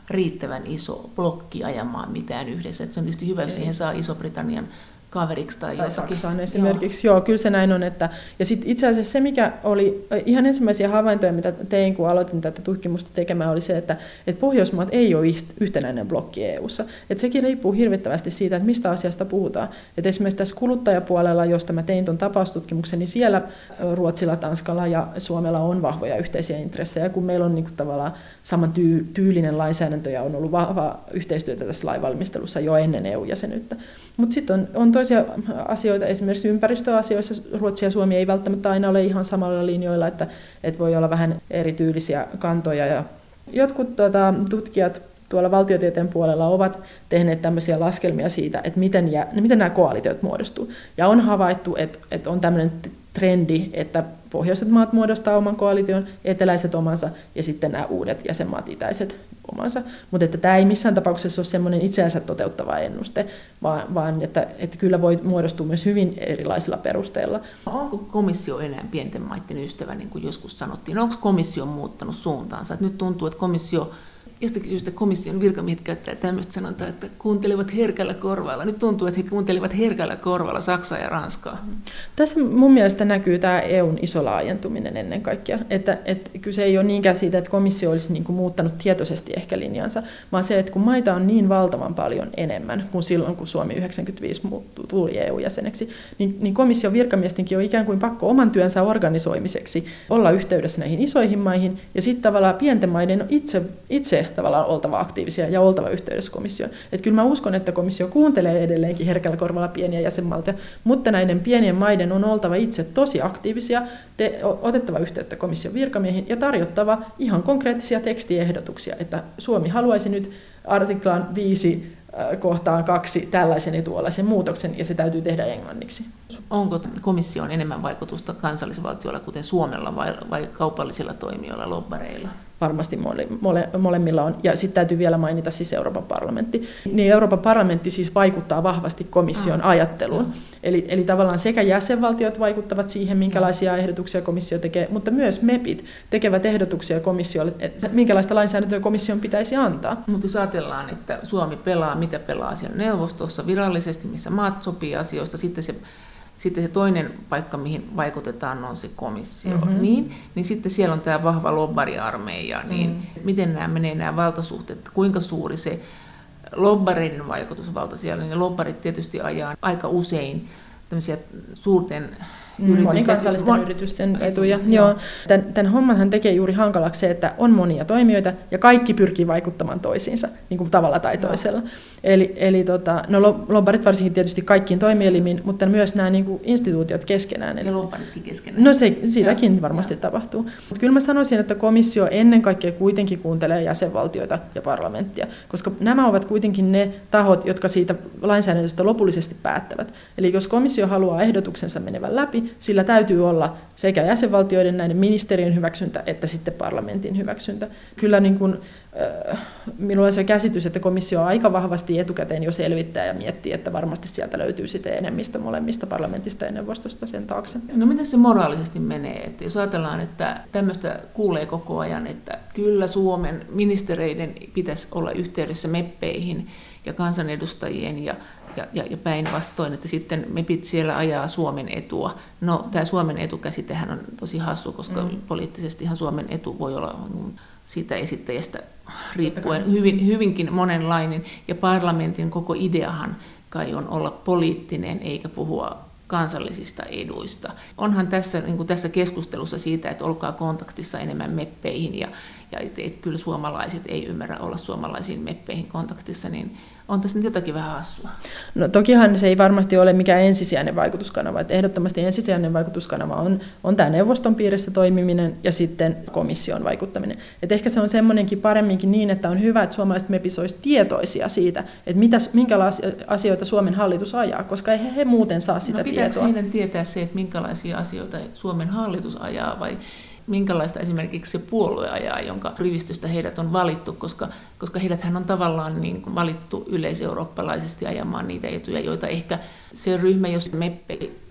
riittävän iso blokki ajamaan mitään yhdessä. Et se on tietysti hyvä, jos siihen saa Iso-Britannian kaveriksi tai,
tai
jotakin.
Saksaan esimerkiksi. Joo. Joo, kyllä se näin on. Että, ja sitten itse asiassa se, mikä oli ihan ensimmäisiä havaintoja, mitä tein, kun aloitin tätä tutkimusta tekemään, oli se, että, että Pohjoismaat ei ole yhtenäinen blokki E U:ssa. Että sekin riippuu hirvittävästi siitä, että mistä asiasta puhutaan. Että esimerkiksi tässä kuluttajapuolella, josta mä tein tuon tapaustutkimuksen, niin siellä Ruotsilla, Tanskalla ja Suomella on vahvoja yhteisiä intressejä, kun meillä on niin kuin tavallaan saman tyy- tyylinen lainsäädäntö ja on ollut vahvaa yhteistyötä tässä lainvalmistelussa jo ennen E U-jäsenyyttä. Mutta sitten on, on toisia asioita, esimerkiksi ympäristöasioissa Ruotsi ja Suomi ei välttämättä aina ole ihan samalla linjoilla, että, että voi olla vähän erityylisiä kantoja. Ja jotkut tuota, tutkijat tuolla valtiotieteen puolella ovat tehneet tämmöisiä laskelmia siitä, että miten, jä, miten nämä koalitiot muodostuu. Ja on havaittu, että, että on tämmöinen trendi, että pohjoiset maat muodostaa oman koalition, eteläiset omansa ja sitten nämä uudet jäsenmaat itäiset omansa. Mutta että tämä ei missään tapauksessa ole semmoinen itseänsä toteuttava ennuste, vaan, vaan että, että kyllä voi muodostua myös hyvin erilaisilla perusteilla.
Onko komissio enää pienten maiden ystävä, niin kuin joskus sanottiin? Onko komissio muuttanut suuntaansa? Että nyt tuntuu, että komissio jostakin syystä komission virkamiehet käyttää tämmöistä sanontaa, että kuuntelevat herkällä korvalla. Nyt tuntuu, että he kuuntelevat herkällä korvalla Saksaa ja Ranskaa.
Tässä mun mielestä näkyy tämä E U:n iso laajentuminen ennen kaikkea. Että, että kyse ei ole niinkään siitä, että komissio olisi niin kuin muuttanut tietoisesti ehkä linjansa, vaan se, että kun maita on niin valtavan paljon enemmän kuin silloin, kun Suomi yhdeksänkymmentäviisi tuli E U-jäseneksi, niin, niin komission virkamiestenkin on ikään kuin pakko oman työnsä organisoimiseksi olla yhteydessä näihin isoihin maihin, ja sitten tavallaan pienten maiden on itse, itse tavallaan oltava aktiivisia ja oltava yhteydessä komissioon. Että kyllä mä uskon, että komissio kuuntelee edelleenkin herkällä korvalla pieniä jäsenmaita, mutta näiden pienien maiden on oltava itse tosi aktiivisia, te, otettava yhteyttä komission virkamiehiin ja tarjottava ihan konkreettisia tekstiehdotuksia, että Suomi haluaisi nyt artiklaan viisi kohtaan kaksi tällaisen ja tuollaisen muutoksen, ja se täytyy tehdä englanniksi.
Onko komission enemmän vaikutusta kansallisvaltioilla, kuten Suomella, vai, vai kaupallisilla toimijoilla, lobbareilla?
Varmasti mole, mole, molemmilla on. Ja sitten täytyy vielä mainita siis Euroopan parlamentti. Niin Euroopan parlamentti siis vaikuttaa vahvasti komission ah, ajatteluun. Eli, eli tavallaan sekä jäsenvaltiot vaikuttavat siihen, minkälaisia ehdotuksia komissio tekee, mutta myös MEPit tekevät ehdotuksia komissiolle, että minkälaista lainsäädäntöä komission pitäisi antaa.
Mutta jos ajatellaan, että Suomi pelaa, mitä pelaa siellä neuvostossa virallisesti, missä maat sopii asioista, sitten se Sitten se toinen paikka, mihin vaikutetaan, on se komissio. Mm-hmm. Niin, niin sitten siellä on tämä vahva lobbariarmeija. Niin mm-hmm. Miten nämä menee nämä valtasuhteet? Kuinka suuri se lobbareiden vaikutusvalta siellä? Niin lobbarit tietysti ajaa aika usein tämmöisiä suurten
monikansallisten mon... yritysten etuja. Joo. Tämän, tämän hommanhan tekee juuri hankalaksi se, että on monia toimijoita ja kaikki pyrkii vaikuttamaan toisiinsa niin kuin tavalla tai toisella. No. Eli, eli tota, no, lobbarit varsinkin tietysti kaikkiin toimielimiin, mutta myös nämä niin kuin instituutiot keskenään.
Eli... Ja lobbaritkin keskenään.
No se, siitäkin ja. varmasti ja. tapahtuu. Mutta kyllä mä sanoisin, että komissio ennen kaikkea kuitenkin kuuntelee jäsenvaltioita ja parlamenttia, koska nämä ovat kuitenkin ne tahot, jotka siitä lainsäädännöstä lopullisesti päättävät. Eli jos komissio haluaa ehdotuksensa menevän läpi, sillä täytyy olla sekä jäsenvaltioiden näiden ministerien hyväksyntä että sitten parlamentin hyväksyntä. Kyllä niin kuin, äh, minulla on se käsitys, että komissio aika vahvasti etukäteen jo selvittää ja miettii, että varmasti sieltä löytyy sitten enemmistö molemmista parlamentista ja neuvostosta sen taakse.
No miten se moraalisesti menee? Että jos ajatellaan, että tämmöistä kuulee koko ajan, että kyllä Suomen ministereiden pitäisi olla yhteydessä meppeihin ja kansanedustajien ja Ja, ja, ja päinvastoin, että sitten MEPit siellä ajaa Suomen etua. No, tämä Suomen etukäsitehän on tosi hassu, koska mm. poliittisestihan Suomen etu voi olla siitä esittäjästä riippuen hyvin, hyvinkin monenlainen. Ja parlamentin koko ideahan kai on olla poliittinen eikä puhua kansallisista eduista. Onhan tässä, niin kuin tässä keskustelussa siitä, että olkaa kontaktissa enemmän meppeihin ja, ja että et kyllä suomalaiset ei ymmärrä olla suomalaisiin meppeihin kontaktissa, niin on tässä nyt jotakin vähän hassua.
No tokihan se ei varmasti ole mikään ensisijainen vaikutuskanava. Että ehdottomasti ensisijainen vaikutuskanava on, on tämä neuvoston piirissä toimiminen ja sitten komission vaikuttaminen. Et ehkä se on semmoinenkin paremminkin niin, että on hyvä, että suomalaiset mepis olisi tietoisia siitä, että mitä, minkälaisia asioita Suomen hallitus ajaa, koska ei he, he muuten saa sitä
no,
tietoa. No
pitääkö heidän tietää se, että minkälaisia asioita Suomen hallitus ajaa vai minkälaista esimerkiksi se puolue ajaa, jonka rivistöstä heidät on valittu, koska, koska heidäthän on tavallaan niin valittu yleiseurooppalaisesti ajamaan niitä etuja, joita ehkä se ryhmä, jos meppe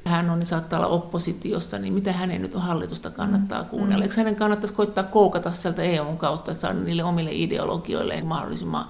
hän on, niin saattaa olla oppositiossa, niin mitä hänen nyt hallitusta kannattaa kuunnella? Eikö hänen kannattaisi koittaa koukata sieltä E U:n kautta, että saada niille omille ideologioilleen mahdollisimman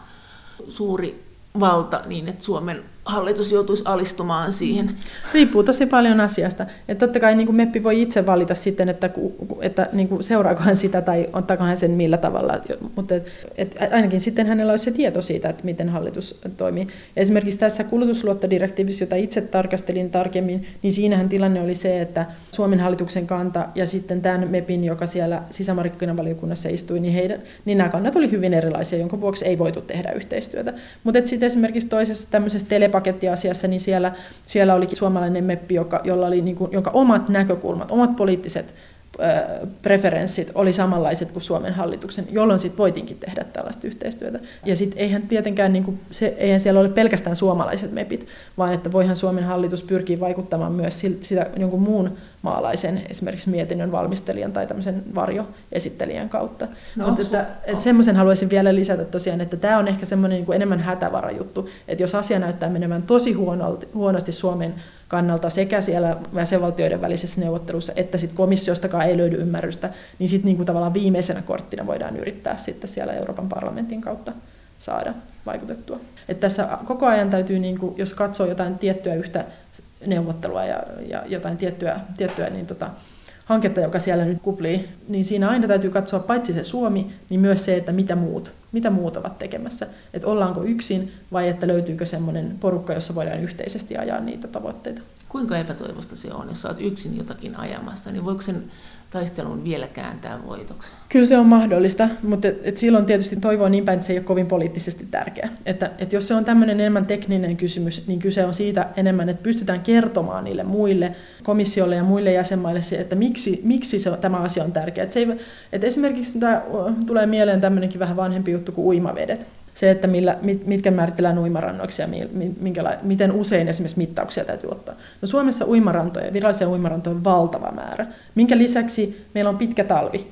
suuri valta niin, että Suomen hallitus joutuisi alistumaan siihen?
Riippuu tosi paljon asiasta. Että totta kai niin kuin meppi voi itse valita sitten, että, että niin kuin seuraako hän sitä tai ottaako hän sen millä tavalla. Mutta et, et ainakin sitten hänellä olisi se tieto siitä, että miten hallitus toimii. Ja esimerkiksi tässä kulutusluottodirektiivissä, jota itse tarkastelin tarkemmin, niin siinähän tilanne oli se, että Suomen hallituksen kanta ja sitten tämän mepin, joka siellä sisämarkkinavaliokunnassa istui, niin, heidän, niin nämä kannat oli hyvin erilaisia, jonka vuoksi ei voitu tehdä yhteistyötä. Mutta sitten esimerkiksi toisessa tämmöisessä telepakettiasiassa, niin siellä, siellä olikin suomalainen meppi, joka, jolla oli niin kuin, jonka omat näkökulmat, omat poliittiset ö, preferenssit oli samanlaiset kuin Suomen hallituksen, jolloin sitten voitinkin tehdä tällaista yhteistyötä. Ja sitten eihän tietenkään, niin kuin, se, eihän siellä ole pelkästään suomalaiset mepit, vaan että voihan Suomen hallitus pyrkiä vaikuttamaan myös sitä jonkun muun maalaisen, esimerkiksi mietinnön valmistelijan tai tämmöisen varjoesittelijän kautta. No, mutta että, että semmoisen haluaisin vielä lisätä tosiaan, että tämä on ehkä semmoinen niin kuin enemmän hätävarajuttu, että jos asia näyttää menemään tosi huonosti, huonosti Suomen kannalta sekä siellä jäsenvaltioiden välisessä neuvottelussa, että sitten komissiostakaan ei löydy ymmärrystä, niin sitten niin kuin tavallaan viimeisenä korttina voidaan yrittää sitten siellä Euroopan parlamentin kautta saada vaikutettua. Että tässä koko ajan täytyy, niin kuin, jos katsoo jotain tiettyä yhtä neuvottelua ja, ja jotain tiettyä, tiettyä niin tota, hanketta, joka siellä nyt kuplii, niin siinä aina täytyy katsoa paitsi se Suomi, niin myös se, että mitä muut, mitä muut ovat tekemässä. Että ollaanko yksin vai että löytyykö semmoinen porukka, jossa voidaan yhteisesti ajaa niitä tavoitteita.
Kuinka epätoivosta se on, jos olet yksin jotakin ajamassa, niin voiko sen taistelun vielä kääntää voitoksi?
Kyllä se on mahdollista, mutta et, et silloin tietysti toivoo niin päin, että se ei ole kovin poliittisesti tärkeä. Että, et jos se on tämmöinen enemmän tekninen kysymys, niin kyse on siitä enemmän, että pystytään kertomaan niille muille komissiolle ja muille jäsenmaille se, että miksi, miksi se on, tämä asia on tärkeä. Et se ei, et esimerkiksi tämä, tulee mieleen tämmöinenkin vähän vanhempi juttu kuin uimavedet. Se, että millä, mitkä määritellään uimarannoiksi ja miten usein esimerkiksi mittauksia täytyy ottaa. No Suomessa uimarantoja, virallisia uimarantoja on valtava määrä, minkä lisäksi meillä on pitkä talvi.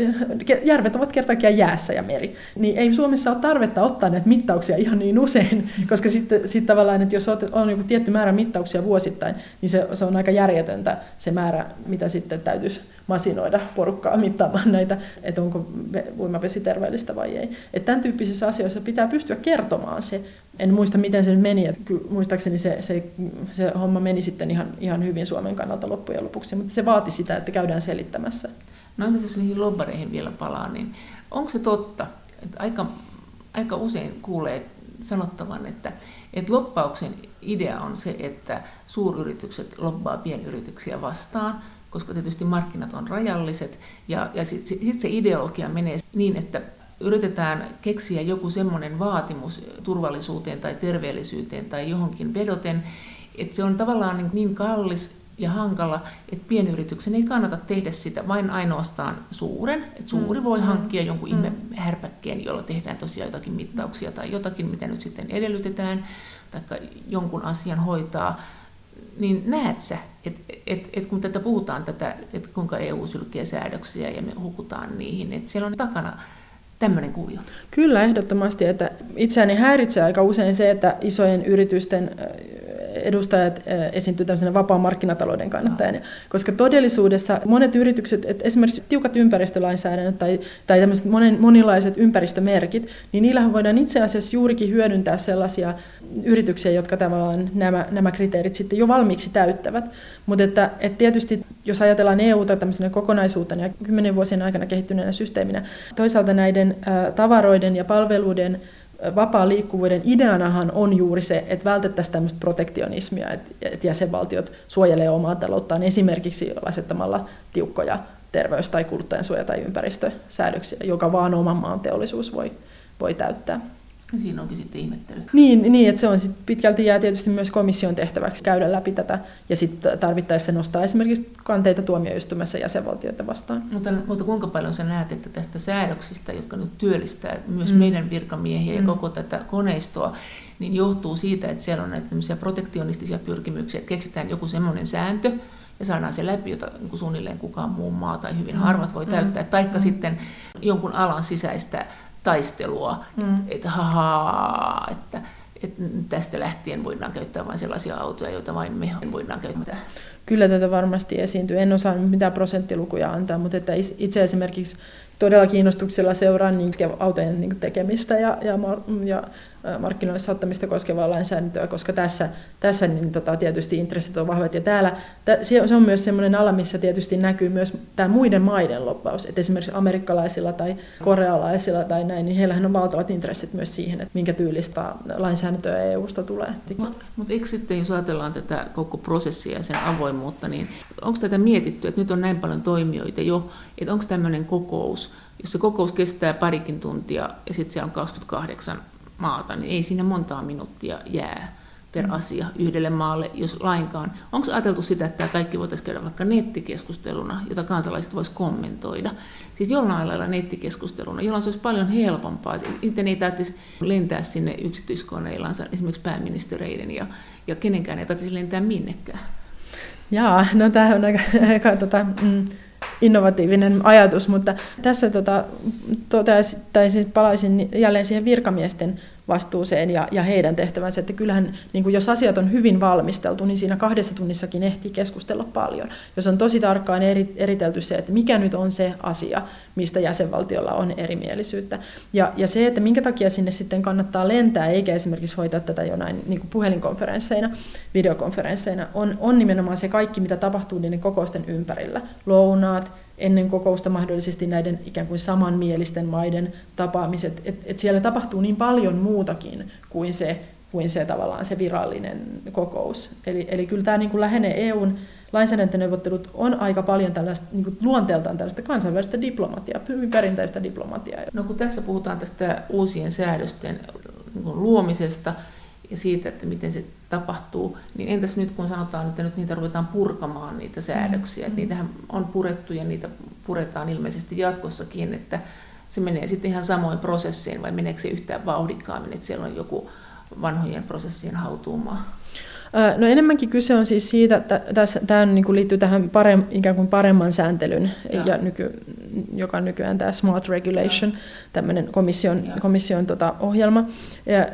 Järvet ovat kertakin jäässä ja meri. Niin ei Suomessa ole tarvetta ottaa näitä mittauksia ihan niin usein, koska sitten sit tavallaan, että jos on joku tietty määrä mittauksia vuosittain, niin se, se on aika järjetöntä se määrä, mitä sitten täytyisi masinoida porukkaa mittaamaan näitä, että onko uimavesi terveellistä vai ei. Että tämän tyyppisissä asioissa pitää pystyä kertomaan se. En muista, miten se meni. Että muistaakseni se, se, se homma meni sitten ihan, ihan hyvin Suomen kannalta loppujen lopuksi, mutta se vaati sitä, että käydään selittämässä.
No entäs jos niihin lobbareihin vielä palaa, niin onko se totta, että aika, aika usein kuulee sanottavan, että, että lobbauksen idea on se, että suuryritykset lobbaa pienyrityksiä vastaan, koska tietysti markkinat on rajalliset, ja, ja sitten sit se ideologia menee niin, että yritetään keksiä joku semmoinen vaatimus turvallisuuteen tai terveellisyyteen tai johonkin vedoten, että se on tavallaan niin, niin kallis ja hankala, että pienyrityksen ei kannata tehdä sitä vain ainoastaan suuren, että suuri voi hankkia jonkun ihme härpäkkeen, jolla tehdään tosiaan jotakin mittauksia tai jotakin, mitä nyt sitten edellytetään, tai jonkun asian hoitaa. Niin näet sä, että et, et kun tätä puhutaan, tätä, että kuinka E U sylkee säädöksiä ja me hukutaan niihin, että siellä on takana tämmöinen kuvio?
Kyllä, ehdottomasti. Että itseäni häiritsee aika usein se, että isojen yritysten edustajat esiintyy tämmöisenä vapaan markkinatalouden kannattajana, no. Koska todellisuudessa monet yritykset, että esimerkiksi tiukat ympäristölainsäädännöt tai, tai tämmöiset monen, monilaiset ympäristömerkit, niin niillähän voidaan itse asiassa juurikin hyödyntää sellaisia yrityksiä, jotka tavallaan nämä, nämä kriteerit sitten jo valmiiksi täyttävät. Mutta että, että tietysti, jos ajatellaan E U:ta tämmöisenä kokonaisuutena ja kymmenen vuosien aikana kehittyneenä systeeminä, toisaalta näiden ä, tavaroiden ja palveluiden vapaan liikkuvuuden ideanahan on juuri se, että vältettäisiin tämmöistä protektionismia, että jäsenvaltiot suojelee omaa talouttaan esimerkiksi asettamalla tiukkoja terveys- tai kuluttajansuoja- tai ympäristösäädöksiä, joka vaan oman maan teollisuus voi, voi täyttää.
Siinä onkin sitten ihmettely.
Niin, niin että se on sit pitkälti jää tietysti myös komission tehtäväksi käydä läpi tätä ja sitten tarvittaessa nostaa esimerkiksi kanteita tuomioistuimessa jäsenvaltioita vastaan.
Mutta, mutta kuinka paljon sä näet, että tästä säädöksistä, jotka nyt työllistää myös mm. meidän virkamiehiä ja mm. koko tätä koneistoa, niin johtuu siitä, että siellä on näitä protektionistisia pyrkimyksiä, että keksitään joku semmoinen sääntö, ja saadaan se läpi, jota niin suunnilleen kukaan muu maa tai hyvin harvat voi täyttää, mm. taikka mm. sitten jonkun alan sisäistä taistelua, mm. että hahaa, että, että tästä lähtien voidaan käyttää vain sellaisia autoja, joita vain me voidaan käyttää?
Kyllä tätä varmasti esiintyy. En osaa mitään prosenttilukuja antaa, mutta että itse esimerkiksi todella kiinnostuksella seuraan niin autojen niin tekemistä ja, ja, ja markkinoille saattamista koskevaa lainsäädäntöä, koska tässä, tässä niin tota, tietysti intressit on vahvat. Ja täällä, se on myös sellainen ala, missä tietysti näkyy myös tämä muiden maiden lobbaus. Et esimerkiksi amerikkalaisilla tai korealaisilla tai näin, niin heillähän on valtavat intressit myös siihen, että minkä tyylistä lainsäädäntöä E U:sta tulee.
Mutta mut eikö sitten, jos ajatellaan tätä koko prosessia ja sen avoimuutta, niin onko tätä mietitty, että nyt on näin paljon toimijoita jo, että onko tämmöinen kokous, jos se kokous kestää parikin tuntia ja sitten siellä on kaksikymmentäkahdeksan maata, niin ei siinä montaa minuuttia jää per asia yhdelle maalle, jos lainkaan. Onko ajateltu sitä, että tämä kaikki voitaisiin käydä vaikka nettikeskusteluna, jota kansalaiset voisivat kommentoida? Siis jollain lailla nettikeskusteluna, jolloin se olisi paljon helpompaa. Niiden ei tarvitsisi lentää sinne yksityiskoneillansa, esimerkiksi pääministereiden, ja, ja kenenkään ei tarvitsisi lentää minnekään.
Jaa, no tämä on aika, aika tota, mm, innovatiivinen ajatus, mutta tässä tota, totaisin, tai siis palaisin jälleen siihen virkamiesten vastuuseen ja, ja heidän tehtävänsä, että kyllähän niin kuin jos asiat on hyvin valmisteltu, niin siinä kahdessa tunnissakin ehtii keskustella paljon. Jos on tosi tarkkaan eri, eritelty se, että mikä nyt on se asia, mistä jäsenvaltiolla on erimielisyyttä. Ja, ja se, että minkä takia sinne sitten kannattaa lentää, eikä esimerkiksi hoitaa tätä jonain niin kuin puhelinkonferensseina, videokonferensseina, on, on nimenomaan se kaikki, mitä tapahtuu niiden kokousten ympärillä. Lounaat, ennen kokousta mahdollisesti näiden ikään kuin samanmielisten maiden tapaamiset, että et siellä tapahtuu niin paljon muutakin kuin se, kuin se tavallaan se virallinen kokous. Eli, eli kyllä tämä niin kuin lähenee E U:n lainsäädäntöneuvottelut on aika paljon tällaista, niin kuin luonteeltaan tällaista kansainvälistä diplomatiaa, hyvin perinteistä diplomatiaa.
No kun tässä puhutaan tästä uusien säädösten niin kuin luomisesta ja siitä, että miten se tapahtuu, niin entäs nyt kun sanotaan, että nyt niitä ruvetaan purkamaan niitä säädöksiä, että niitähän on purettu ja niitä puretaan ilmeisesti jatkossakin, että se menee sitten ihan samoin prosesseihin vai meneekö se yhtään vauhdikkaammin, että siellä on joku vanhojen prosessien hautuumaa?
No enemmänkin kyse on siis siitä, että tässä, tämä niin kuin liittyy tähän parem, ikään kuin paremman sääntelyn, ja. Ja nyky, joka on nykyään tämä Smart Regulation, ja. Tämmöinen komission, komission tota, ohjelma. Ja,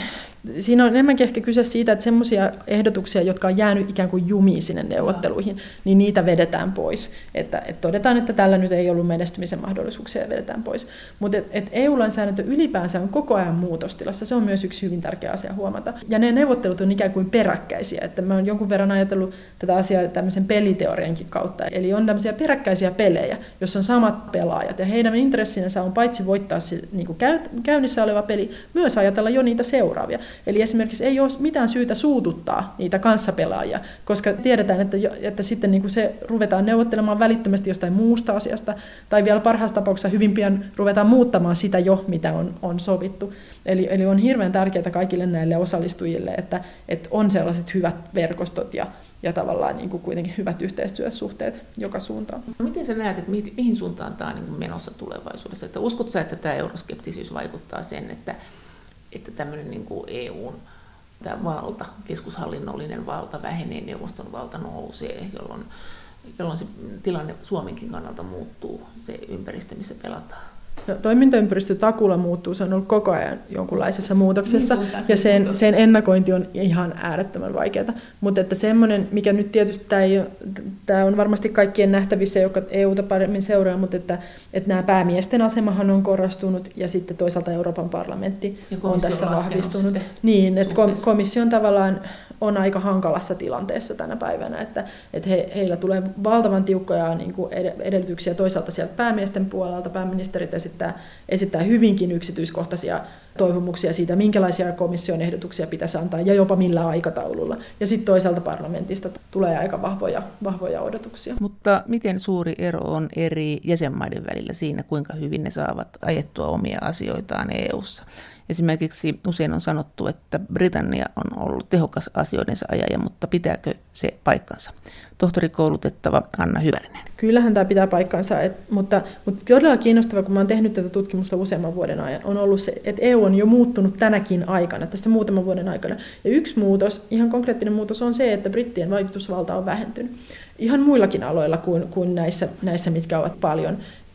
siinä on enemmänkin ehkä kyse siitä, että semmoisia ehdotuksia, jotka on jäänyt ikään kuin jumiin sinne neuvotteluihin, ja. Niin niitä vedetään pois. Että, että todetaan, että tällä nyt ei ollut menestymisen mahdollisuuksia ja vedetään pois. Mutta et, et E U-lainsäädäntö ylipäänsä on koko ajan muutostilassa. Se on myös yksi hyvin tärkeä asia huomata. Ja ne neuvottelut on ikään kuin peräkkäisiä. Että mä oon jonkun verran ajatellut tätä asiaa tämmöisen peliteoriankin kautta. Eli on tämmöisiä peräkkäisiä pelejä, jossa on samat pelaajat. Ja heidän intressinsä on paitsi voittaa se niin kuin käynnissä oleva peli, myös ajatella jo niitä seuraavia. Eli esimerkiksi ei ole mitään syytä suututtaa niitä kanssapelaajia, koska tiedetään, että, jo, että sitten niin kuin se ruvetaan neuvottelemaan välittömästi jostain muusta asiasta, tai vielä parhaassa tapauksessa hyvin pian ruvetaan muuttamaan sitä jo, mitä on, on sovittu. Eli, eli on hirveän tärkeää kaikille näille osallistujille, että, että on sellaiset hyvät verkostot ja, ja tavallaan niin kuin kuitenkin hyvät yhteistyösuhteet joka suuntaan.
No miten sä näet, että mihin suuntaan tämä on niin kuin menossa tulevaisuudessa? Että uskotko sä, että tämä euroskeptisyys vaikuttaa sen, että että tämmöinen niin kuin E U:n tämä valta, keskushallinnollinen valta vähenee, neuvoston valta nousee, jolloin, jolloin se tilanne Suomenkin kannalta muuttuu, se ympäristö, missä pelataan?
No, toimintaympäristö takuulla muuttuu, se on ollut koko ajan jonkunlaisessa muutoksessa, ja sen, sen ennakointi on ihan äärettömän vaikeaa. Mutta että semmoinen, mikä nyt tietysti, tämä, ei, tämä on varmasti kaikkien nähtävissä, jotka E U:ta paremmin seuraa, mutta että, että nämä päämiesten asemahan on korostunut, ja sitten toisaalta Euroopan parlamentti on tässä vahvistunut. Niin, että komissio on tavallaan on aika hankalassa tilanteessa tänä päivänä, että, että he, heillä tulee valtavan tiukkoja niin kuin edellytyksiä toisaalta sieltä päämiesten puolelta, pääministerit esittää, esittää hyvinkin yksityiskohtaisia toivomuksia siitä, minkälaisia komission ehdotuksia pitäisi antaa ja jopa millä aikataululla. Ja sitten toisaalta parlamentista tulee aika vahvoja, vahvoja odotuksia.
Mutta miten suuri ero on eri jäsenmaiden välillä siinä, kuinka hyvin ne saavat ajettua omia asioitaan E U:ssa? Esimerkiksi usein on sanottu, että Britannia on ollut tehokas asioidensa ajaja, mutta pitääkö se paikkansa? Tohtorikoulutettava Anna Hyvärinen.
Kyllähän tämä pitää paikkansa, et, mutta, mutta todella kiinnostavaa, kun mä oon tehnyt tätä tutkimusta useamman vuoden ajan, on ollut se, että E U on jo muuttunut tänäkin aikana, tästä muutaman vuoden aikana. Ja yksi muutos, ihan konkreettinen muutos on se, että brittien vaikutusvalta on vähentynyt. Ihan muillakin aloilla kuin, kuin näissä, näissä, mitkä ovat paljon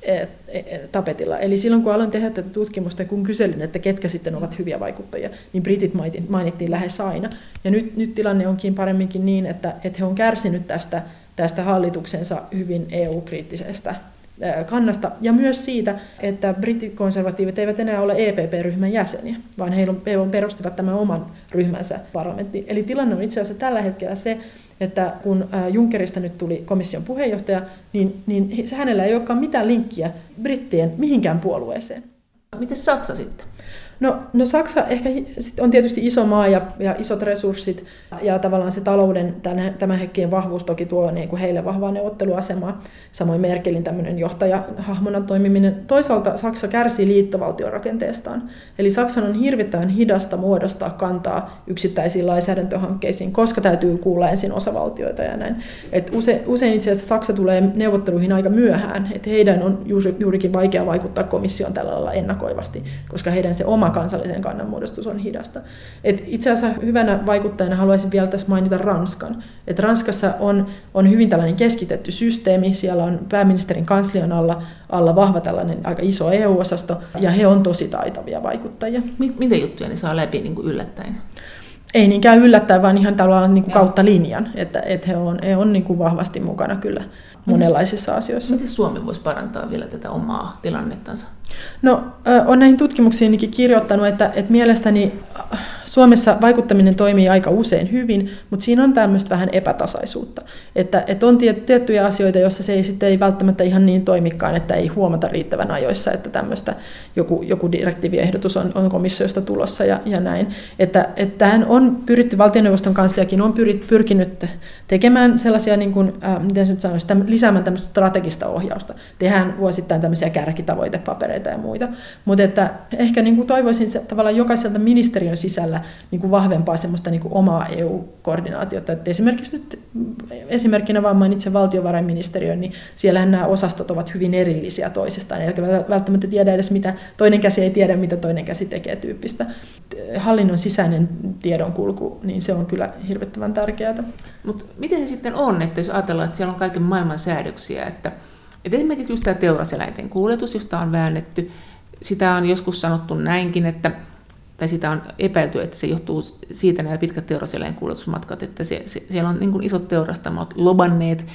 tapetilla. Eli silloin kun aloin tehdä tätä tutkimusta, kun kyselin, että ketkä sitten ovat hyviä vaikuttajia, niin britit mainittiin lähes aina. Ja nyt, nyt tilanne onkin paremminkin niin, että, että he on kärsinyt tästä, tästä hallituksensa hyvin E U-kriittisestä kannasta, ja myös siitä, että brittikonservatiivit eivät enää ole E P P-ryhmän jäseniä, vaan he perustivat tämän oman ryhmänsä parlamenttiin. Eli tilanne on itse asiassa tällä hetkellä se, että kun Junckerista nyt tuli komission puheenjohtaja, niin, niin hänellä ei olekaan mitään linkkiä brittien mihinkään puolueeseen.
Miten Saksa sitten?
No, no Saksa ehkä on tietysti iso maa ja, ja isot resurssit, ja tavallaan se talouden tämän, tämän hetkien vahvuus toki tuo niin kuin heille vahvaa neuvotteluasemaa, samoin Merkelin tämmöinen johtajahahmona toimiminen. Toisaalta Saksa kärsii liittovaltiorakenteestaan, eli Saksan on hirvittävän hidasta muodostaa kantaa yksittäisiin lainsäädäntöhankkeisiin, koska täytyy kuulla ensin osavaltioita ja näin. Et usein, usein itse asiassa Saksa tulee neuvotteluihin aika myöhään, että heidän on juuri, juurikin vaikea vaikuttaa komissioon tällä lailla ennakoivasti, koska heidän se oma kansallisen kannanmuodostus on hidasta. Et itse asiassa hyvänä vaikuttajana haluaisin vielä tässä mainita Ranskan. Et Ranskassa on, on hyvin tällainen keskitetty systeemi, siellä on pääministerin kanslian alla, alla vahva tällainen aika iso E U-osasto, ja he on tosi taitavia vaikuttajia.
Miten juttuja ne saa läpi niin kuin yllättäen?
Ei niinkään yllättäen, vaan ihan tavallaan niin kuin kautta linjan, että, että he on, he on niin kuin vahvasti mukana kyllä monenlaisissa
miten,
asioissa.
Miten Suomi voisi parantaa vielä tätä omaa tilannettansa?
No, olen näihin tutkimuksiinkin kirjoittanut, että, että mielestäni Suomessa vaikuttaminen toimii aika usein hyvin, mutta siinä on tämmöistä vähän epätasaisuutta. Että, että on tiettyjä asioita, joissa se ei, sitten ei välttämättä ihan niin toimikaan, että ei huomata riittävän ajoissa, että tämmöistä joku, joku direktiiviehdotus on, on komissiosta tulossa ja, ja näin. Että, että tähän on pyritty, valtioneuvoston kansliakin on pyrit, pyrkinyt tekemään sellaisia, niin kuin, äh, miten se nyt sanoisi, lisäämään tämmöistä strategista ohjausta. Tehdään vuosittain tämmöisiä kärkitavoitepapereita ja muita. Mutta että ehkä niin kuin toivoisin se, tavallaan jokaiselta ministeriön sisällä niin kuin vahvempaa semmoista niin kuin omaa E U-koordinaatiota. Että esimerkiksi nyt esimerkkinä vaan mainitsen valtiovarainministeriön, niin siellähän nämä osastot ovat hyvin erillisiä toisistaan, eikä välttämättä tiedä edes mitä, toinen käsi ei tiedä mitä toinen käsi tekee tyyppistä. Hallinnon sisäinen tiedonkulku, niin se on kyllä hirvittävän tärkeää.
Mutta miten se sitten on, että jos ajatellaan, että siellä on kaiken maailman säädöksiä, että, että esimerkiksi just tämä teuraseläinten kuljetus, josta on väännetty, sitä on joskus sanottu näinkin, että, tai sitä on epäilty, että se johtuu siitä nämä pitkät teuraseläinkuljetusmatkat, että se, se, siellä on niin kuin isot teurastamot lobanneet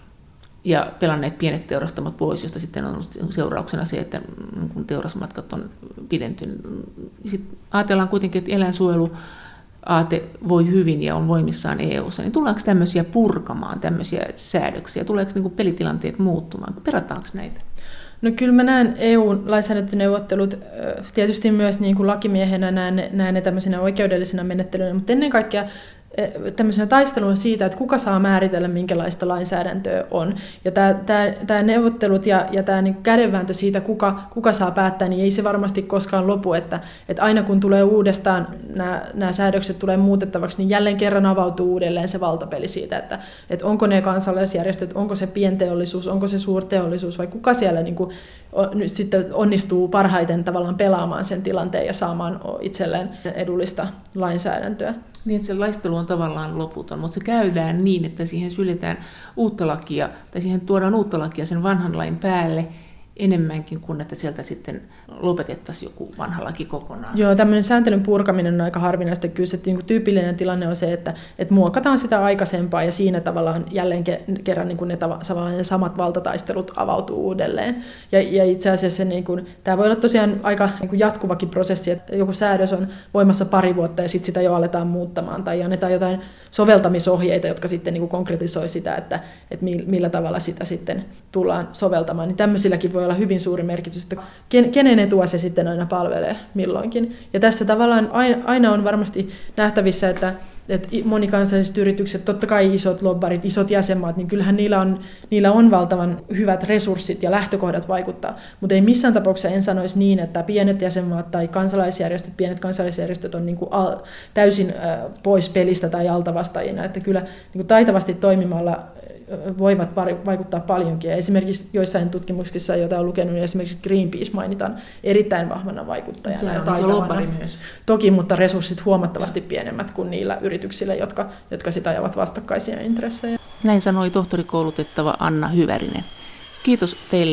ja pelanneet pienet teurastamot pois, josta sitten on seurauksena se, että niin teurasmatkat on pidentynyt. Sitten ajatellaan kuitenkin, että eläinsuojelu aate voi hyvin ja on voimissaan E U:ssa, niin tullaanko tämmöisiä purkamaan, tämmöisiä säädöksiä? Tuleeko niin kuin pelitilanteet muuttumaan? Perataanko näitä?
No kyllä mä näen E U-lainsäädäntöneuvottelut, tietysti myös niin kuin lakimiehenä näen, näen ne tämmöisenä oikeudellisena menettelyinä, mutta ennen kaikkea tämmöisenä taistelun siitä, että kuka saa määritellä, minkälaista lainsäädäntöä on. Ja tämä, tämä, tämä neuvottelut ja, ja tämä niin kuin kädenvääntö siitä, kuka, kuka saa päättää, niin ei se varmasti koskaan lopu. Että, että aina kun tulee uudestaan, nämä, nämä säädökset tulee muutettavaksi, niin jälleen kerran avautuu uudelleen se valtapeli siitä, että, että onko ne kansalaisjärjestöt, onko se pienteollisuus, onko se suurteollisuus vai kuka siellä niin kuin, nyt sitten onnistuu parhaiten tavallaan pelaamaan sen tilanteen ja saamaan itselleen edullista lainsäädäntöä.
Niin, että se laistelu on tavallaan loputon, mutta se käydään niin, että siihen syletään uutta lakia, tai siihen tuodaan uutta lakia sen vanhan lain päälle enemmänkin kuin, että sieltä sitten lopetettaisiin joku vanha laki kokonaan. Joo,
tämmöinen sääntelyn purkaminen on aika harvinaista. Kyllä se niin kuin tyypillinen tilanne on se, että, että muokataan sitä aikaisempaa, ja siinä tavallaan jälleen kerran niin kuin ne, tav- ne samat valtataistelut avautuu uudelleen. Ja, ja itse asiassa niin kuin, tämä voi olla tosiaan aika niin kuin jatkuvakin prosessi, että joku säädös on voimassa pari vuotta, ja sitten sitä jo aletaan muuttamaan, tai annetaan jotain soveltamisohjeita, jotka sitten niin kuin konkretisoi sitä, että, että millä tavalla sitä sitten tullaan soveltamaan. Niin tämmöisilläkin voi olla hyvin suuri merkitys, että kenen etua se sitten aina palvelee milloinkin. Ja tässä tavallaan aina on varmasti nähtävissä, että, että monikansalliset yritykset, totta kai isot lobbarit, isot jäsenmaat, niin kyllähän niillä on, niillä on valtavan hyvät resurssit ja lähtökohdat vaikuttaa. Mutta ei missään tapauksessa en sanoisi niin, että pienet jäsenmaat tai kansalaisjärjestöt, pienet kansalaisjärjestöt on niin kuin al, täysin pois pelistä tai altavastaajina. Että kyllä niin kuin taitavasti toimimalla voivat vaikuttaa paljonkin. Ja esimerkiksi joissain tutkimuksissa, joita olen lukenut, niin esimerkiksi Greenpeace mainitaan erittäin vahvana vaikuttajana.
Se on iso lobbari myös.
Toki, mutta resurssit huomattavasti pienemmät kuin niillä yrityksillä, jotka, jotka sitä ajavat vastakkaisia intressejä.
Näin sanoi tohtorikoulutettava Anna Hyvärinen. Kiitos teille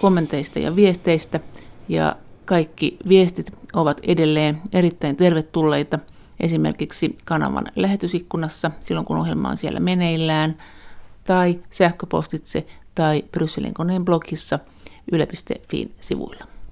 kommenteista ja viesteistä. Ja kaikki viestit ovat edelleen erittäin tervetulleita esimerkiksi kanavan lähetysikkunassa silloin, kun ohjelma on siellä meneillään, tai sähköpostitse tai Brysselin koneen blogissa yle piste fi sivuilla.